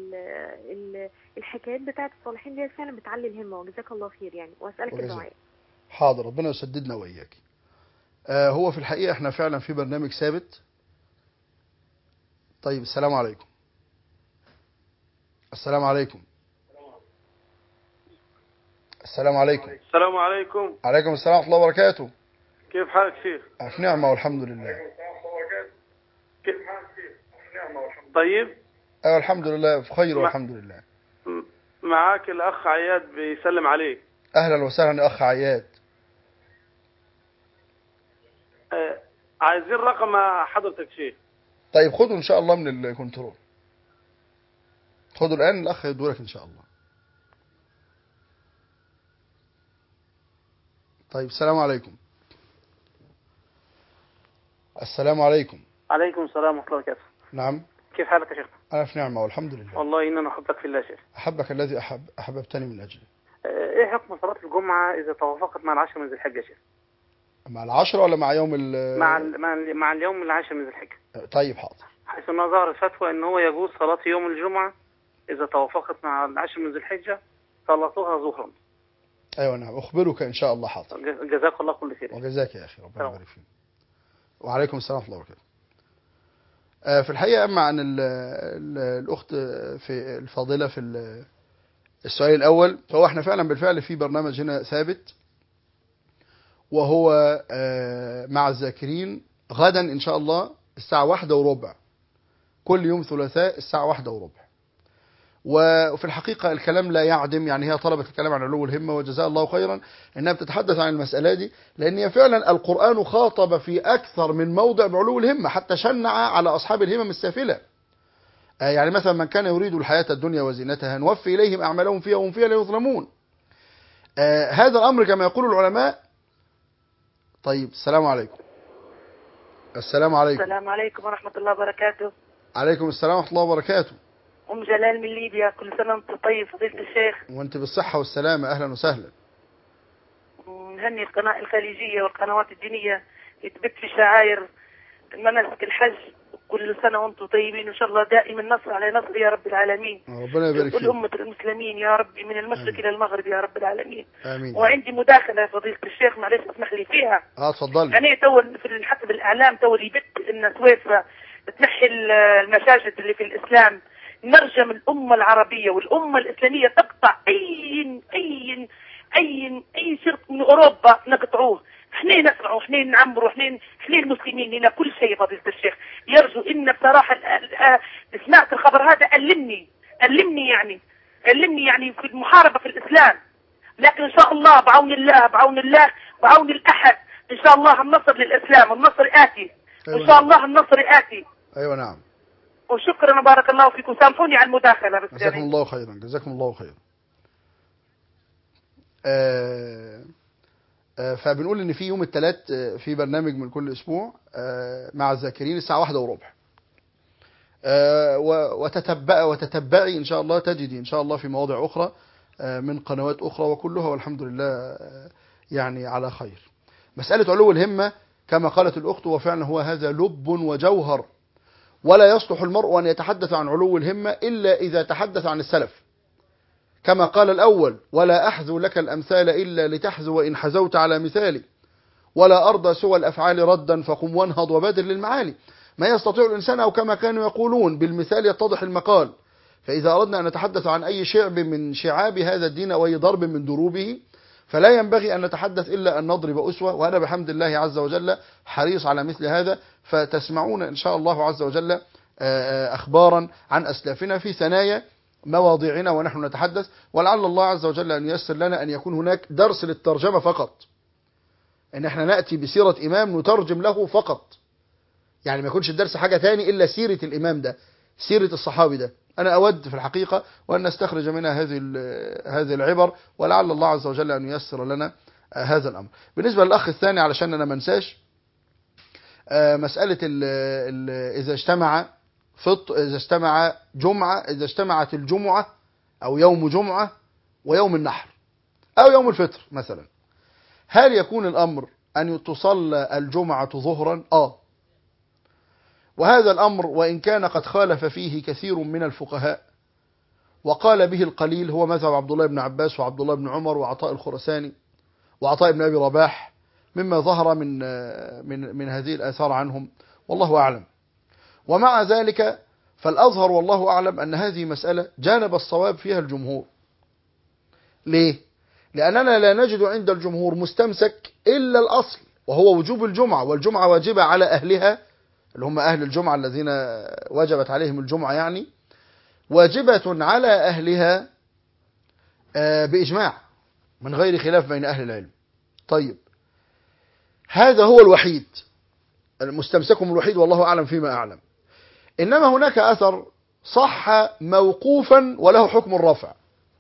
والحكايات بتاعه الصالحين دي فعلا بتعلي الهمه. وجزاك الله خير يعني، واسالك الدعاء. حاضر، ربنا يسددنا واياك. آه هو في الحقيقه احنا فعلا في برنامج ثابت. طيب السلام عليكم. السلام عليكم. السلام عليكم. السلام عليكم. عليكم السلام ورحمة الله وبركاته. كيف حالك شيخ؟ في نعمة والحمد لله. كيف حالك شيخ؟ في نعمة والحمد لله. طيب؟ أيوة الحمد لله في خير والحمد لله. معاك الأخ عياد بيسلم عليك. أهلا وسهلا يا أخ عياد. آه عايزين رقم حضرتك شيخ. طيب خده إن شاء الله من الكنترول. خده الآن الأخ يدورك إن شاء الله. طيب السلام عليكم. السلام عليكم. عليكم السلام ورحمة الله وبركاته. نعم. كيف حالك يا شيخ؟ أنا في نعمة والحمد لله. والله إننا أحبك في الله شيخ. أحبك الذي أحب أحببتني من أجله. إيه حكم صلاة الجمعة إذا توافقت مع العشر من ذي الحجة يا شيخ؟ مع العشرة ولا مع يوم ال مع ال مع, ال مع اليوم العاشر من ذي الحجة. طيب حاضر. حيث أنها ظهرت فتوى إن هو يجوز صلاة يوم الجمعة إذا توافقت مع العشر من ذي الحجة صلاتها ظهرا. أيوة نعم، أخبرك إن شاء الله. حاضر. جزاك الله كل خير. وجزاك يا أخي، ربنا يبارك فيك. وعليكم السلام ورحمة الله وبركاته. في الحقيقة أما عن ال ال الأخت في الفاضلة في السؤال الأول، فهو احنا فعلا بالفعل في برنامج هنا ثابت، وهو مع الذاكرين غدا إن شاء الله الساعة واحدة وربع، كل يوم ثلاثاء الساعة واحدة وربع. وفي الحقيقة الكلام لا يعدم، يعني هي طلبت الكلام عن علو الهمة وجزاء الله خيرا إنها بتتحدث عن المسألة دي، لأن هي فعلا القرآن خاطب في أكثر من موضع بعلو الهمة، حتى شنع على أصحاب الهمم السافلة. يعني مثلا من كان يريد الحياة الدنيا وزينتها نوفي إليهم أعمالهم فيها وهم فيها لا يظلمون. هذا الأمر كما يقول العلماء. طيب السلام عليكم. السلام عليكم. السلام عليكم ورحمة الله وبركاته. عليكم السلام ورحمة الله وبركاته. أم جلال من ليبيا. كل سنة وأنت طيب فضيلة الشيخ. وانت بالصحة والسلامة، أهلا وسهلا. نهني القناة الخليجية والقنوات الدينية يثبت في شعائر مناسك الحج. كل سنة وأنتم طيبين وإن شاء الله دائما نصر على نصر يا رب العالمين. ربنا يبارك فيك. والأمة المسلمين يا رب من المشرق إلى المغرب يا رب العالمين. آمين. وعندي مداخلة فضيلة الشيخ معلش اسمح لي فيها. اه تفضلي. يعني تو في حتى بالإعلام تو يبت إن سويسرا تنحي المساجد اللي في الإسلام. نرجم الأمة العربية والأمة الإسلامية تقطع أي أي أي أي شرك من أوروبا نقطعوه. احنا نسمع واحنا نعمر واحنا احنا المسلمين لنا كل شيء فضيلة الشيخ. يرجو ان بصراحة سمعت الخبر هذا ألمني ألمني يعني ألمني يعني في المحاربة في الإسلام. لكن إن شاء الله بعون الله بعون الله بعون الأحد إن شاء الله النصر للإسلام النصر آتي. أيوة. إن شاء الله النصر آتي. أيوة نعم. وشكرا بارك الله فيكم. سامحوني على المداخلة بس. جزاكم يعني. الله خيرا جزاكم الله خيرا. آه فبنقول ان في يوم الثلاث في برنامج من كل اسبوع مع الذاكرين الساعه واحدة وربع. وتتبع وتتبعي ان شاء الله تجدي ان شاء الله في مواضع اخرى من قنوات اخرى وكلها والحمد لله يعني على خير. مساله علو الهمه كما قالت الاخت وفعلا هو هذا لب وجوهر، ولا يصلح المرء ان يتحدث عن علو الهمه الا اذا تحدث عن السلف. كما قال الأول: ولا أحذو لك الأمثال إلا لتحذو إن حزوت على مثالي، ولا أرضى سوى الأفعال ردا فقم وانهض وبادر للمعالي. ما يستطيع الإنسان أو كما كانوا يقولون بالمثال يتضح المقال. فإذا أردنا أن نتحدث عن أي شعب من شعاب هذا الدين أو أي ضرب من دروبه فلا ينبغي أن نتحدث إلا أن نضرب أسوة، وأنا بحمد الله عز وجل حريص على مثل هذا. فتسمعون إن شاء الله عز وجل أخبارا عن أسلافنا في ثنايا مواضيعنا ونحن نتحدث، ولعل الله عز وجل أن ييسر لنا أن يكون هناك درس للترجمة فقط، ان احنا نأتي بسيرة إمام نترجم له فقط، يعني ما يكونش الدرس حاجة تاني إلا سيرة الإمام ده، سيرة الصحابي ده. أنا أود في الحقيقة وأن نستخرج منها هذه هذه العبر، ولعل الله عز وجل أن ييسر لنا هذا الأمر. بالنسبة للأخ الثاني علشان أنا منساش مسألة ال ال إذا اجتمع فط إذا اجتمع جمعة إذا اجتمعت الجمعة أو يوم جمعة ويوم النحر أو يوم الفطر مثلا، هل يكون الأمر أن تصلى الجمعة ظهرا؟ آه وهذا الأمر وإن كان قد خالف فيه كثير من الفقهاء وقال به القليل هو مذهب عبد الله بن عباس وعبد الله بن عمر وعطاء الخرساني وعطاء بن أبي رباح مما ظهر من من من هذه الآثار عنهم، والله أعلم. ومع ذلك فالأظهر والله أعلم أن هذه مسألة جانب الصواب فيها الجمهور. ليه؟ لأننا لا نجد عند الجمهور مستمسك إلا الأصل وهو وجوب الجمعة، والجمعة واجبة على أهلها اللي هم أهل الجمعة الذين وجبت عليهم الجمعة، يعني واجبة على أهلها بإجماع من غير خلاف بين أهل العلم. طيب هذا هو الوحيد المستمسكهم الوحيد والله أعلم فيما أعلم. إنما هناك أثر صح موقوفا وله حكم الرفع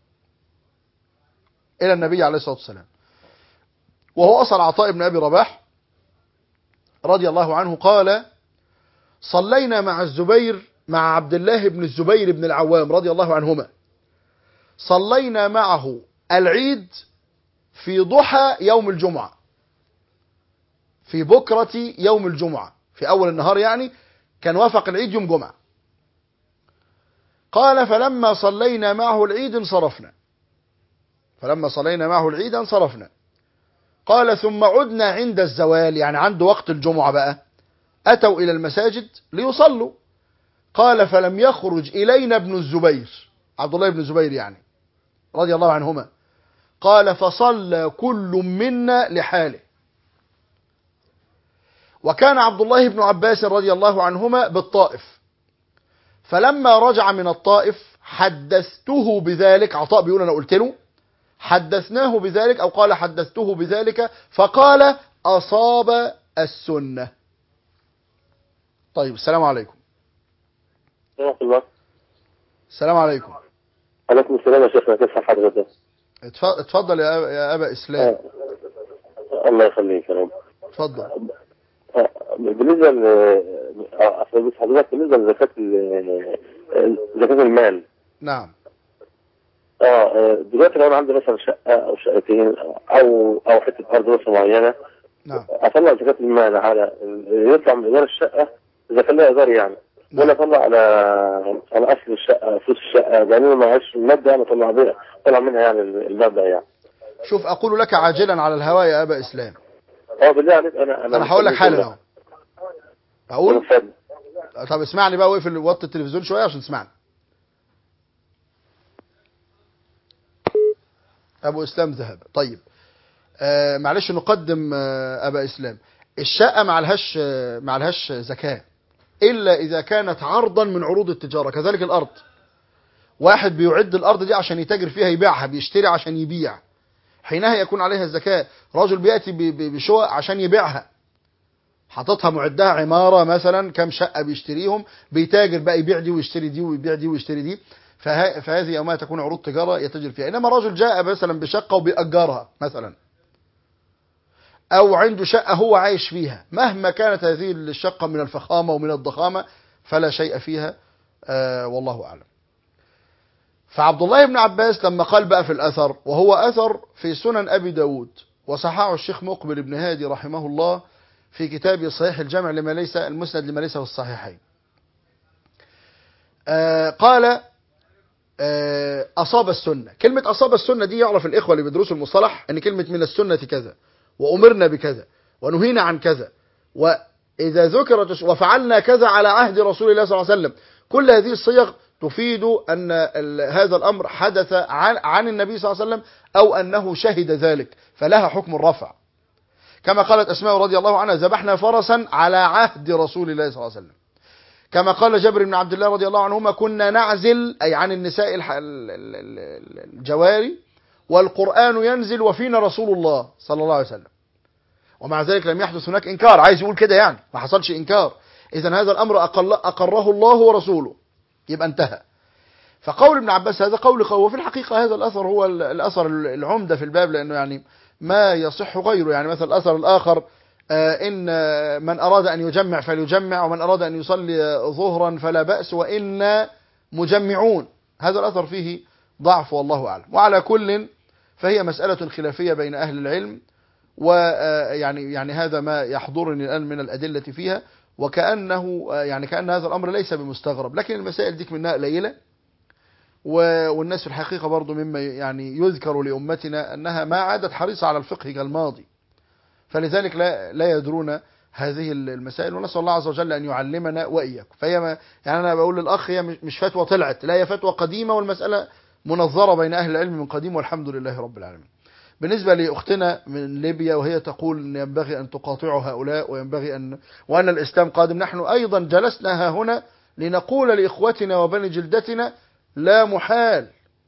إلى النبي عليه الصلاة والسلام، وهو أثر عطاء بن أبي رباح رضي الله عنه قال: صلينا مع الزبير مع عبد الله بن الزبير بن العوام رضي الله عنهما، صلينا معه العيد في ضحى يوم الجمعة، في بكرة يوم الجمعة، في أول النهار يعني كان وافق العيد يوم جمعة. قال: فلما صلينا معه العيد انصرفنا فلما صلينا معه العيد انصرفنا قال: ثم عدنا عند الزوال، يعني عند وقت الجمعة بقى، أتوا إلى المساجد ليصلوا. قال: فلم يخرج إلينا ابن الزبير، عبد الله بن الزبير يعني رضي الله عنهما، قال: فصلى كل منا لحاله. وكان عبد الله بن عباس رضي الله عنهما بالطائف، فلما رجع من الطائف حدثته بذلك، عطاء بيقول أنا قلت له حدثناه بذلك أو قال حدثته بذلك، فقال: أصاب السنة. طيب السلام عليكم. ورحمة الله. السلام عليكم. عليكم السلام يا شيخنا، كيف حضرتك؟ اتفضل يا أبا, يا أبا إسلام. آه. الله يخليك يا رب. اتفضل. آه. بالنسبة ل حضرتك بالنسبة لزكاة زكاة المال. نعم. اه آه، دلوقتي لو انا عندي مثلا شقه او شقتين او او حته ارض مثلا معينه، نعم. اطلع زكاه المال على يطلع من ايجار الشقه اذا كان لها ايجار يعني، نعم. ولا اطلع على على اصل الشقه فلوس الشقه، لان انا معيش الماده انا اطلع بيها اطلع منها يعني المبلغ يعني. شوف أقول لك عاجلا على الهواء يا أبا إسلام. اه بالله عليك انا انا أنا هقول لك حالا أهو. أقول اتفضل. طب اسمعني بقى، واقفل وطي التلفزيون شوية عشان تسمعني. أبو إسلام ذهب. طيب آه معلش نقدم آه أبا إسلام. الشقة معلهاش آه معلهاش زكاة إلا إذا كانت عرضا من عروض التجارة. كذلك الأرض، واحد بيعد الأرض دي عشان يتاجر فيها يبيعها، بيشتري عشان يبيع، حينها يكون عليها الزكاة. رجل بيأتي بشقق عشان يبيعها، حاططها معدها عمارة مثلا كم شقة بيشتريهم، بيتاجر بقى يبيع دي ويشتري دي ويبيع دي ويشتري دي، فه... فهذه يومها تكون عروض تجارة يتاجر فيها. إنما رجل جاء مثلا بشقة وبيأجرها مثلا، أو عنده شقة هو عايش فيها، مهما كانت هذه الشقة من الفخامة ومن الضخامة فلا شيء فيها. آه والله أعلم. فعبد الله بن عباس لما قال بقى في الأثر، وهو أثر في سنن أبي داود وصححه الشيخ مقبل بن هادي رحمه الله في كتابه صحيح الجامع لما ليس المسند لما ليس في الصحيحين. آه قال آه أصاب السنة. كلمة أصاب السنة دي يعرف الإخوة اللي بيدرسوا المصطلح أن كلمة من السنة كذا، وأمرنا بكذا، ونهينا عن كذا، وإذا ذكرت وفعلنا كذا على عهد رسول الله صلى الله عليه وسلم، كل هذه الصيغ تفيد أن هذا الأمر حدث عن, عن النبي صلى الله عليه وسلم أو أنه شهد ذلك، فلها حكم الرفع. كما قالت أسماء رضي الله عنها: ذبحنا فرسا على عهد رسول الله صلى الله عليه وسلم. كما قال جابر بن عبد الله رضي الله عنهما: كنا نعزل، أي عن النساء الجواري، والقرآن ينزل وفينا رسول الله صلى الله عليه وسلم. ومع ذلك لم يحدث هناك إنكار. عايز يقول كده يعني ما حصلش إنكار. إذن هذا الأمر أقل أقره الله ورسوله، يبقى انتهى. فقول ابن عباس هذا قول قوي، وفي الحقيقة هذا الأثر هو الأثر العمدة في الباب، لأنه يعني ما يصح غيره. يعني مثلا الأثر الآخر آه إن من أراد أن يجمع فليجمع، ومن أراد أن يصلي ظهرا فلا بأس، وإن مجمعون. هذا الأثر فيه ضعف والله أعلم. وعلى كل فهي مسألة خلافية بين أهل العلم، ويعني يعني هذا ما يحضرني الآن من الأدلة فيها، وكأنه يعني كأن هذا الأمر ليس بمستغرب. لكن المسائل ديك منها قليلة، والناس في الحقيقة برضو مما يعني يذكر لأمتنا أنها ما عادت حريصة على الفقه كالماضي، فلذلك لا, لا يدرون هذه المسائل. ونسأل الله عز وجل أن يعلمنا وإياكم. فهي ما يعني أنا بقول للأخ هي مش فتوى طلعت، لا هي فتوى قديمة، والمسألة منظرة بين أهل العلم من قديم، والحمد لله رب العالمين. بالنسبة لأختنا من ليبيا وهي تقول أن ينبغي أن تقاطعوا هؤلاء، وينبغي أن وأن الإسلام قادم، نحن أيضا جلسنا هنا لنقول لإخوتنا وبني جلدتنا: لا محال،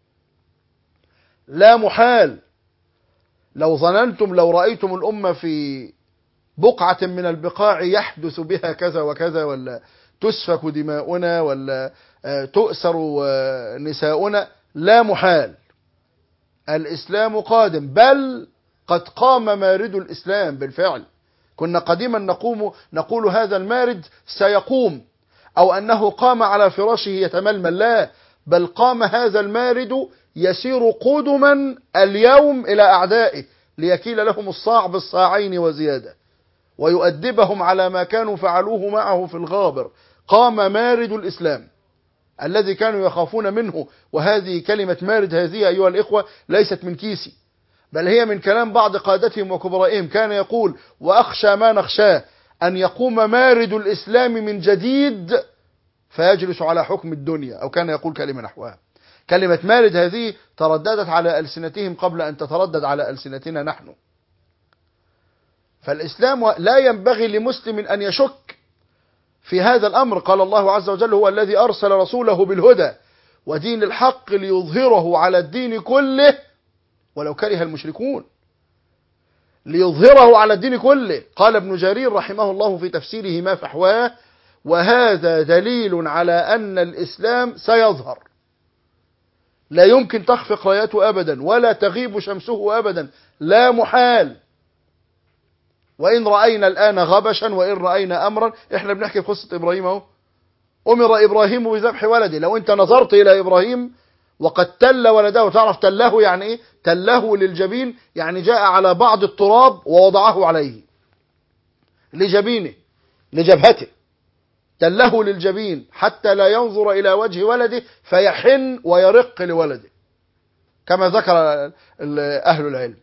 لا محال. لو ظننتم لو رأيتم الأمة في بقعة من البقاع يحدث بها كذا وكذا، ولا تسفك دماؤنا، ولا تؤسر نساؤنا، لا محال. الإسلام قادم، بل قد قام مارد الإسلام بالفعل. كنا قديما نقوم نقول هذا المارد سيقوم، أو أنه قام على فراشه يتململ، لا، بل قام هذا المارد يسير قدما اليوم إلى أعدائه ليكيل لهم الصاع بالصاعين وزيادة، ويؤدبهم على ما كانوا فعلوه معه في الغابر. قام مارد الإسلام الذي كانوا يخافون منه. وهذه كلمة مارد هذه أيها الإخوة ليست من كيسي، بل هي من كلام بعض قادتهم وكبرائهم. كان يقول: وأخشى ما نخشاه أن يقوم مارد الإسلام من جديد فيجلس على حكم الدنيا، أو كان يقول كلمة نحوها. كلمة مارد هذه ترددت على ألسنتهم قبل أن تتردد على ألسنتنا نحن. فالإسلام لا ينبغي لمسلم أن يشك في هذا الأمر. قال الله عز وجل: هو الذي أرسل رسوله بالهدى ودين الحق ليظهره على الدين كله ولو كره المشركون. ليظهره على الدين كله. قال ابن جرير رحمه الله في تفسيره ما فحواه: وهذا دليل على أن الإسلام سيظهر، لا يمكن تخفق رايته أبدا، ولا تغيب شمسه أبدا، لا محال. وإن رأينا الآن غبشا، وإن رأينا أمرا، إحنا بنحكي في قصة إبراهيم اهو، أمر إبراهيم بذبح ولده. لو أنت نظرت إلى إبراهيم وقد تل ولده، تعرف تله يعني إيه؟ تله للجبين يعني جاء على بعض التراب ووضعه عليه لجبينه لجبهته، تله للجبين حتى لا ينظر إلى وجه ولده فيحن ويرق لولده كما ذكر أهل العلم.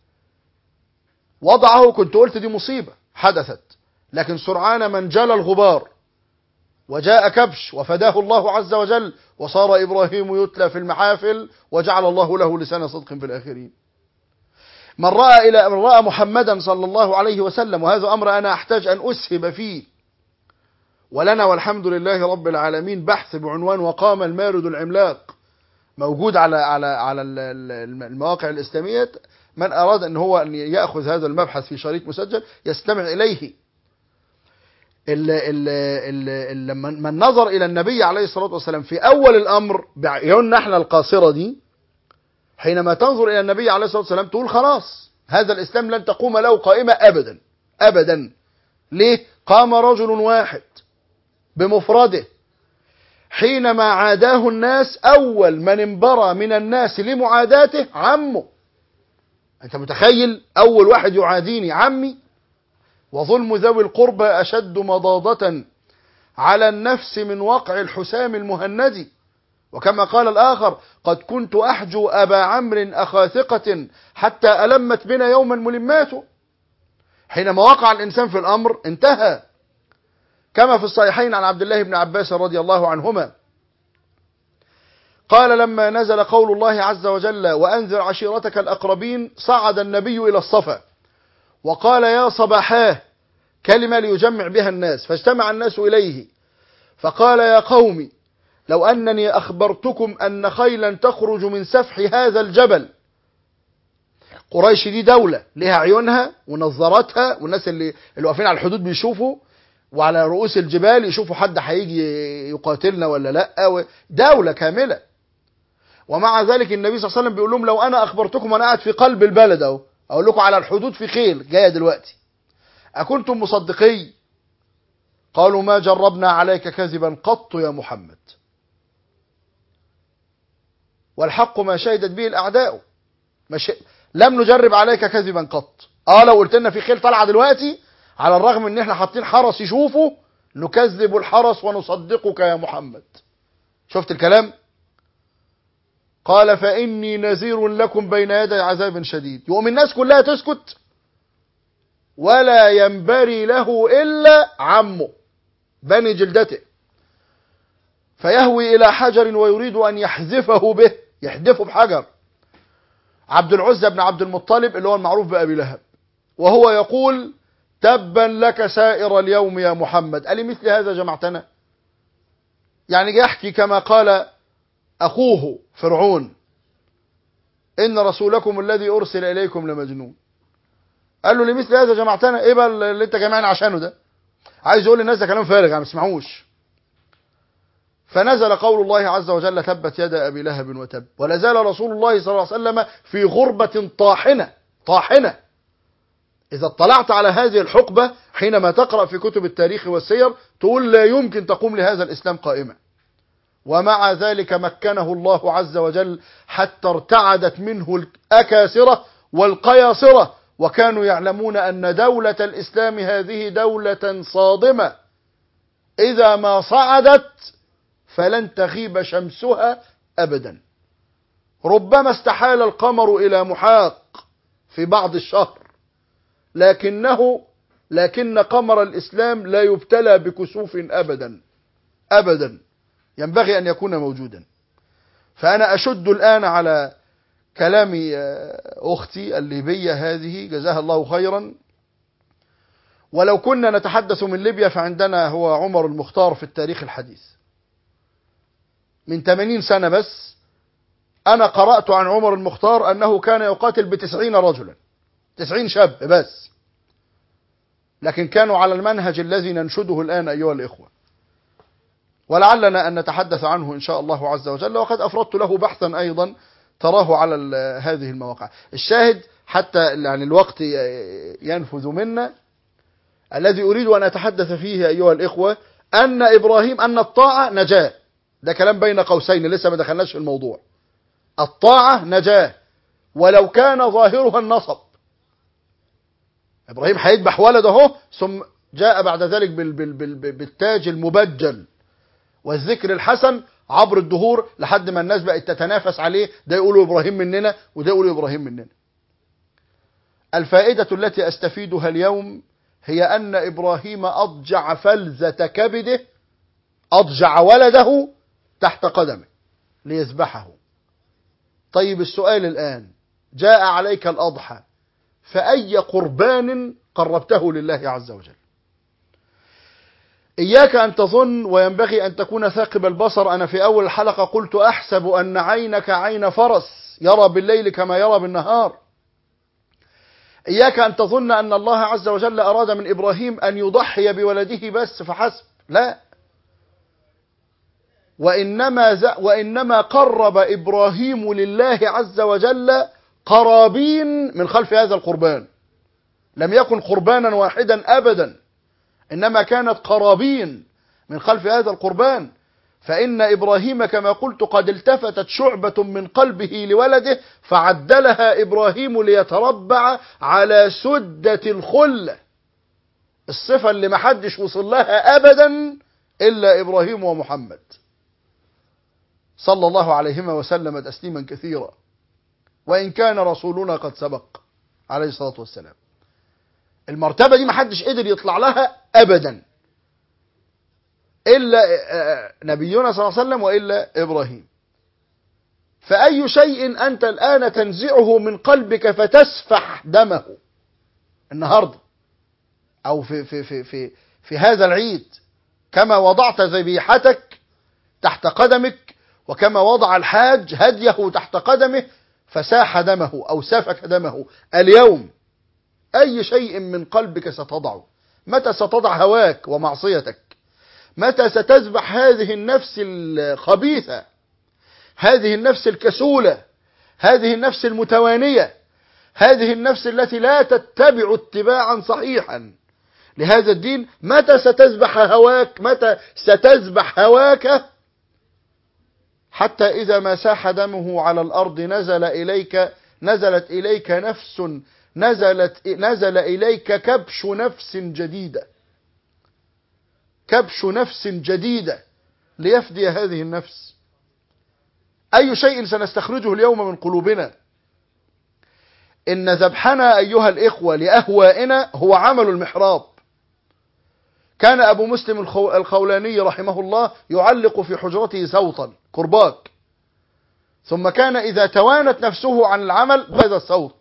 وضعه، كنت قلت دي مصيبة حدثت، لكن سرعان من جل الغبار وجاء كبش وفداه الله عز وجل، وصار إبراهيم يتلى في المحافل وجعل الله له لسان صدق في الآخرين. من رأى إلى من رأى محمدا صلى الله عليه وسلم، وهذا أمر أنا أحتاج أن أسهب فيه، ولنا والحمد لله رب العالمين بحث بعنوان وقام المارد العملاق موجود على على على المواقع الإسلامية. من أراد أن هو أن يأخذ هذا المبحث في شريط مسجل يستمع إليه. ال ال ال لما من نظر إلى النبي عليه الصلاة والسلام في أول الأمر بعيوننا احنا القاصرة دي، حينما تنظر إلى النبي عليه الصلاة والسلام تقول خلاص هذا الإسلام لن تقوم له قائمة أبدا أبدا. ليه؟ قام رجل واحد بمفرده حينما عاداه الناس، أول من انبرى من الناس لمعاداته عمه. أنت متخيل؟ أول واحد يعاديني عمي. وظلم ذوي القربى أشد مضاضة على النفس من وقع الحسام المهندي. وكما قال الآخر: قد كنت أحجو أبا عمرو أخا ثقة حتى ألمت بنا يوما ملماته. حينما وقع الإنسان في الأمر انتهى. كما في الصحيحين عن عبد الله بن عباس رضي الله عنهما قال: لما نزل قول الله عز وجل: وأنذر عشيرتك الأقربين، صعد النبي إلى الصفا وقال: يا صباحاه، كلمة ليجمع بها الناس، فاجتمع الناس إليه فقال: يا قوم، لو أنني أخبرتكم أن خيلا تخرج من سفح هذا الجبل. قريش دي دولة لها عيونها ونظرتها، والناس اللي اللي واقفين على الحدود بيشوفوا، وعلى رؤوس الجبال يشوفوا حد هيجي يقاتلنا ولا لا، دولة كاملة. ومع ذلك النبي صلى الله عليه وسلم بيقول لهم: لو أنا أخبرتكم أنا قاعد في قلب البلد أهو، أقول لكم على الحدود في خيل جاية دلوقتي، أكنتم مصدقي؟ قالوا: ما جربنا عليك كذبا قط يا محمد، والحق ما شهدت به الأعداء، مش... لم نجرب عليك كذبا قط. اه لو قلت لنا في خيل طالعه دلوقتي، على الرغم ان احنا حاطين حرس يشوفوا، نكذب الحرس ونصدقك يا محمد. شفت الكلام؟ قال: فإني نذير لكم بين يدي عذاب شديد. يقوم الناس كلها تسكت، ولا ينبري له إلا عمه بني جلدته، فيهوي إلى حجر ويريد أن يحذفه به، يحدفه بحجر. عبد العزة بن عبد المطلب اللي هو المعروف بأبي لهب، وهو يقول: تبا لك سائر اليوم يا محمد، ألي مثل هذا جمعتنا؟ يعني يحكي كما قال أخوه فرعون: إن رسولكم الذي أرسل إليكم لمجنون. قال له: لمثل هذا جمعتنا؟ إيه بقى اللي أنت جمعنا عشانه ده؟ عايز يقول للناس ده كلام فارغ يعني ما تسمعوش. فنزل قول الله عز وجل: تبت يد أبي لهب وتب. ولا زال رسول الله صلى الله عليه وسلم في غربة طاحنة طاحنة. إذا اطلعت على هذه الحقبة حينما تقرأ في كتب التاريخ والسير تقول لا يمكن تقوم لهذا الإسلام قائمة. ومع ذلك مكنه الله عز وجل حتى ارتعدت منه الأكاسرة والقياصرة، وكانوا يعلمون أن دولة الإسلام هذه دولة صادمة إذا ما صعدت فلن تغيب شمسها أبدا. ربما استحال القمر إلى محاق في بعض الشهر، لكنه لكن قمر الإسلام لا يبتلى بكسوف أبدا أبدا، ينبغي أن يكون موجودا. فأنا أشد الآن على كلام أختي الليبية هذه جزاها الله خيرا. ولو كنا نتحدث من ليبيا فعندنا هو عمر المختار في التاريخ الحديث من ثمانين سنة بس. أنا قرأت عن عمر المختار أنه كان يقاتل بتسعين رجلا، تسعين شاب بس، لكن كانوا على المنهج الذي ننشده الآن أيها الإخوة، ولعلنا أن نتحدث عنه إن شاء الله عز وجل. وقد أفردت له بحثا أيضا تراه على هذه المواقع. الشاهد حتى يعني الوقت ينفذ منا، الذي أريد أن أتحدث فيه أيها الإخوة أن إبراهيم أن الطاعة نجاة، ده كلام بين قوسين لسه ما دخلناش في الموضوع. الطاعة نجاة ولو كان ظاهرها النصب. إبراهيم هيذبح ولده ثم جاء بعد ذلك بال بال بال بالتاج المبجل والذكر الحسن عبر الدهور لحد ما الناس بقت تتنافس عليه، ده يقولوا إبراهيم مننا وده يقولوا إبراهيم مننا. الفائدة التي أستفيدها اليوم هي أن إبراهيم أضجع فلذة كبده، أضجع ولده تحت قدمه ليذبحه. طيب السؤال الآن، جاء عليك الأضحى، فأي قربان قربته لله عز وجل؟ إياك أن تظن وينبغي أن تكون ثاقب البصر. أنا في أول الحلقة قلت أحسب أن عينك عين فرس يرى بالليل كما يرى بالنهار. إياك أن تظن أن الله عز وجل أراد من إبراهيم أن يضحي بولده بس فحسب، لا، وإنما, ز... وإنما قرب إبراهيم لله عز وجل قرابين من خلف هذا القربان. لم يكن قربانا واحدا أبدا، إنما كانت قرابين من خلف هذا القربان. فإن إبراهيم كما قلت قد التفتت شعبة من قلبه لولده فعدلها إبراهيم ليتربع على سدة الخلة، الصفة اللي محدش وصل لها أبدا إلا إبراهيم ومحمد صلى الله عليهما وسلم تسليما كثيرا، وإن كان رسولنا قد سبق عليه الصلاة والسلام. المرتبة دي محدش قدر يطلع لها أبدا إلا نبينا صلى الله عليه وسلم وإلا إبراهيم. فأي شيء أنت الآن تنزعه من قلبك فتسفح دمه النهاردة أو في, في, في, في, في هذا العيد، كما وضعت ذبيحتك تحت قدمك وكما وضع الحاج هديه تحت قدمه فساح دمه أو سفك دمه، اليوم أي شيء من قلبك ستضعه؟ متى ستضع هواك ومعصيتك؟ متى ستذبح هذه النفس الخبيثة، هذه النفس الكسولة، هذه النفس المتوانية، هذه النفس التي لا تتبع اتباعا صحيحا لهذا الدين؟ متى ستذبح هواك؟ متى ستذبح هواك؟ حتى إذا ما ساح دمه على الأرض نزل إليك نزلت إليك نفس نزلت نزل إليك كبش نفس جديدة، كبش نفس جديدة ليفدي هذه النفس. أي شيء سنستخرجه اليوم من قلوبنا؟ إن ذبحنا أيها الإخوة لأهوائنا هو عمل المحراب. كان أبو مسلم الخولاني رحمه الله يعلق في حجرته صوتا كرباج، ثم كان إذا توانت نفسه عن العمل بهذا الصوت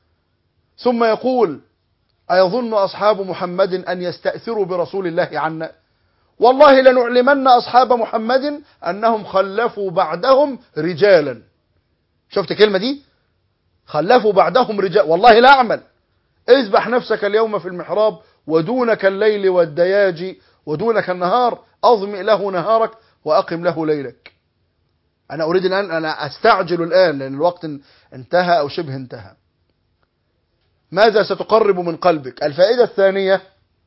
ثم يقول: أيظن أصحاب محمد أن يستأثروا برسول الله عنا؟ والله لنعلمن أصحاب محمد أنهم خلفوا بعدهم رجالا. شفت كلمة دي؟ خلفوا بعدهم رجال. والله لا أعمل. اذبح نفسك اليوم في المحراب، ودونك الليل والدياج ودونك النهار، أظمئ له نهارك وأقم له ليلك. أنا أريد الآن، أنا أستعجل الآن لأن الوقت انتهى أو شبه انتهى. ماذا ستقرب من قلبك؟ الفائدة الثانية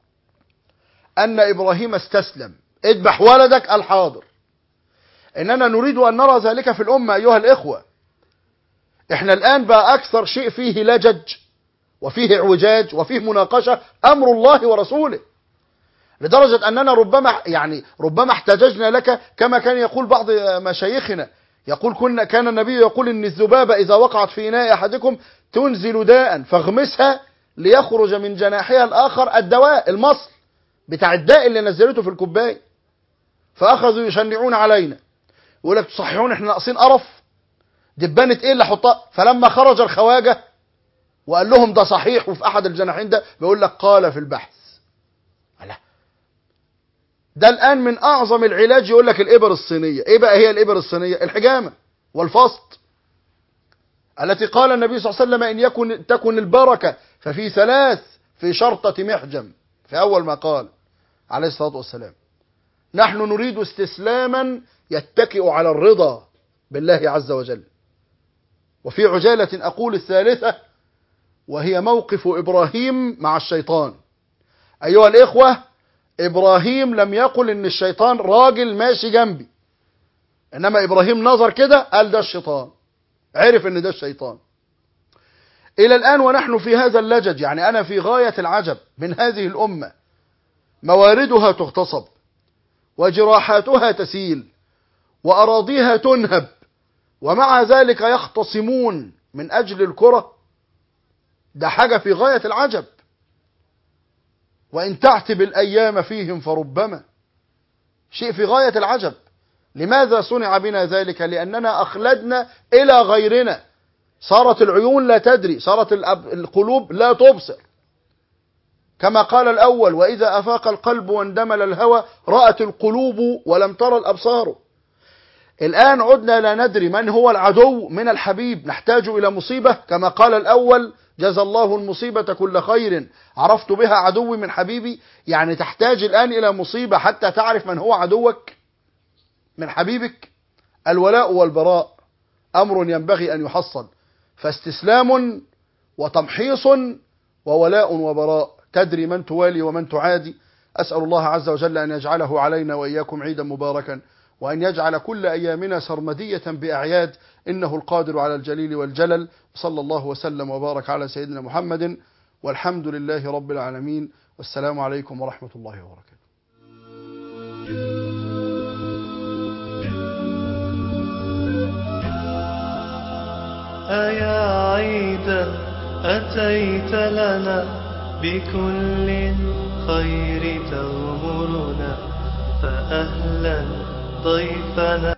أن إبراهيم استسلم. اذبح ولدك الحاضر. إننا نريد أن نرى ذلك في الأمة أيها الإخوة. إحنا الآن بقى أكثر شيء فيه لجج وفيه اعوجاج وفيه مناقشة أمر الله ورسوله، لدرجة أننا ربما يعني ربما احتججنا لك كما كان يقول بعض مشايخنا، يقول كنا كان النبي يقول إن الذبابة إذا وقعت في إناء أحدكم تنزل داء فاغمسها ليخرج من جناحها الآخر الدواء، المصل بتاع الداء اللي نزلته في الكوباية. فأخذوا يشنعون علينا، يقول لك تصححون احنا ناقصين قرف، دبانة ايه اللي حطها؟ فلما خرج الخواجة وقال لهم ده صحيح وفي أحد الجناحين ده، بيقول لك قال في البحث. لا، ده الآن من أعظم العلاج يقول لك الإبر الصينية. إيه بقى هي الإبر الصينية؟ الحجامة والفسط التي قال النبي صلى الله عليه وسلم إن يكن تكن البركة ففي ثلاث، في شرطة محجم، في أول ما قال عليه الصلاة والسلام. نحن نريد استسلاما يتكئ على الرضا بالله عز وجل. وفي عجالة أقول الثالثة، وهي موقف إبراهيم مع الشيطان. أيها الإخوة، إبراهيم لم يقل إن الشيطان راجل ماشي جنبي، إنما إبراهيم نظر كده قال ده الشيطان، عرف إن ده الشيطان. إلى الآن ونحن في هذا اللجج، يعني أنا في غاية العجب من هذه الأمة، مواردها تغتصب وجراحاتها تسيل وأراضيها تنهب، ومع ذلك يختصمون من أجل الكرة. ده حاجة في غاية العجب. وإن تعتب الأيام فيهم فربما، شيء في غاية العجب. لماذا صنع بنا ذلك؟ لأننا أخلدنا إلى غيرنا، صارت العيون لا تدري، صارت القلوب لا تبصر. كما قال الأول: وإذا أفاق القلب واندمل الهوى رأت القلوب ولم ترى الأبصار. الآن عدنا لا ندري من هو العدو من الحبيب، نحتاج إلى مصيبة. كما قال الأول: جزى الله المصيبة كل خير عرفت بها عدوي من حبيبي. يعني تحتاج الآن إلى مصيبة حتى تعرف من هو عدوك من حبيبك. الولاء والبراء أمر ينبغي أن يحصل، فاستسلام وتمحيص وولاء وبراء، تدري من توالي ومن تعادي. أسأل الله عز وجل أن يجعله علينا وإياكم عيدا مباركا، وأن يجعل كل أيامنا سرمدية بأعياد، إنه القادر على الجليل والجلل. صلى الله وسلم وبارك على سيدنا محمد، والحمد لله رب العالمين، والسلام عليكم ورحمة الله وبركاته. أيا عيدا أتيت لنا بكل خير تغمرنا، فأهلا ضيفنا.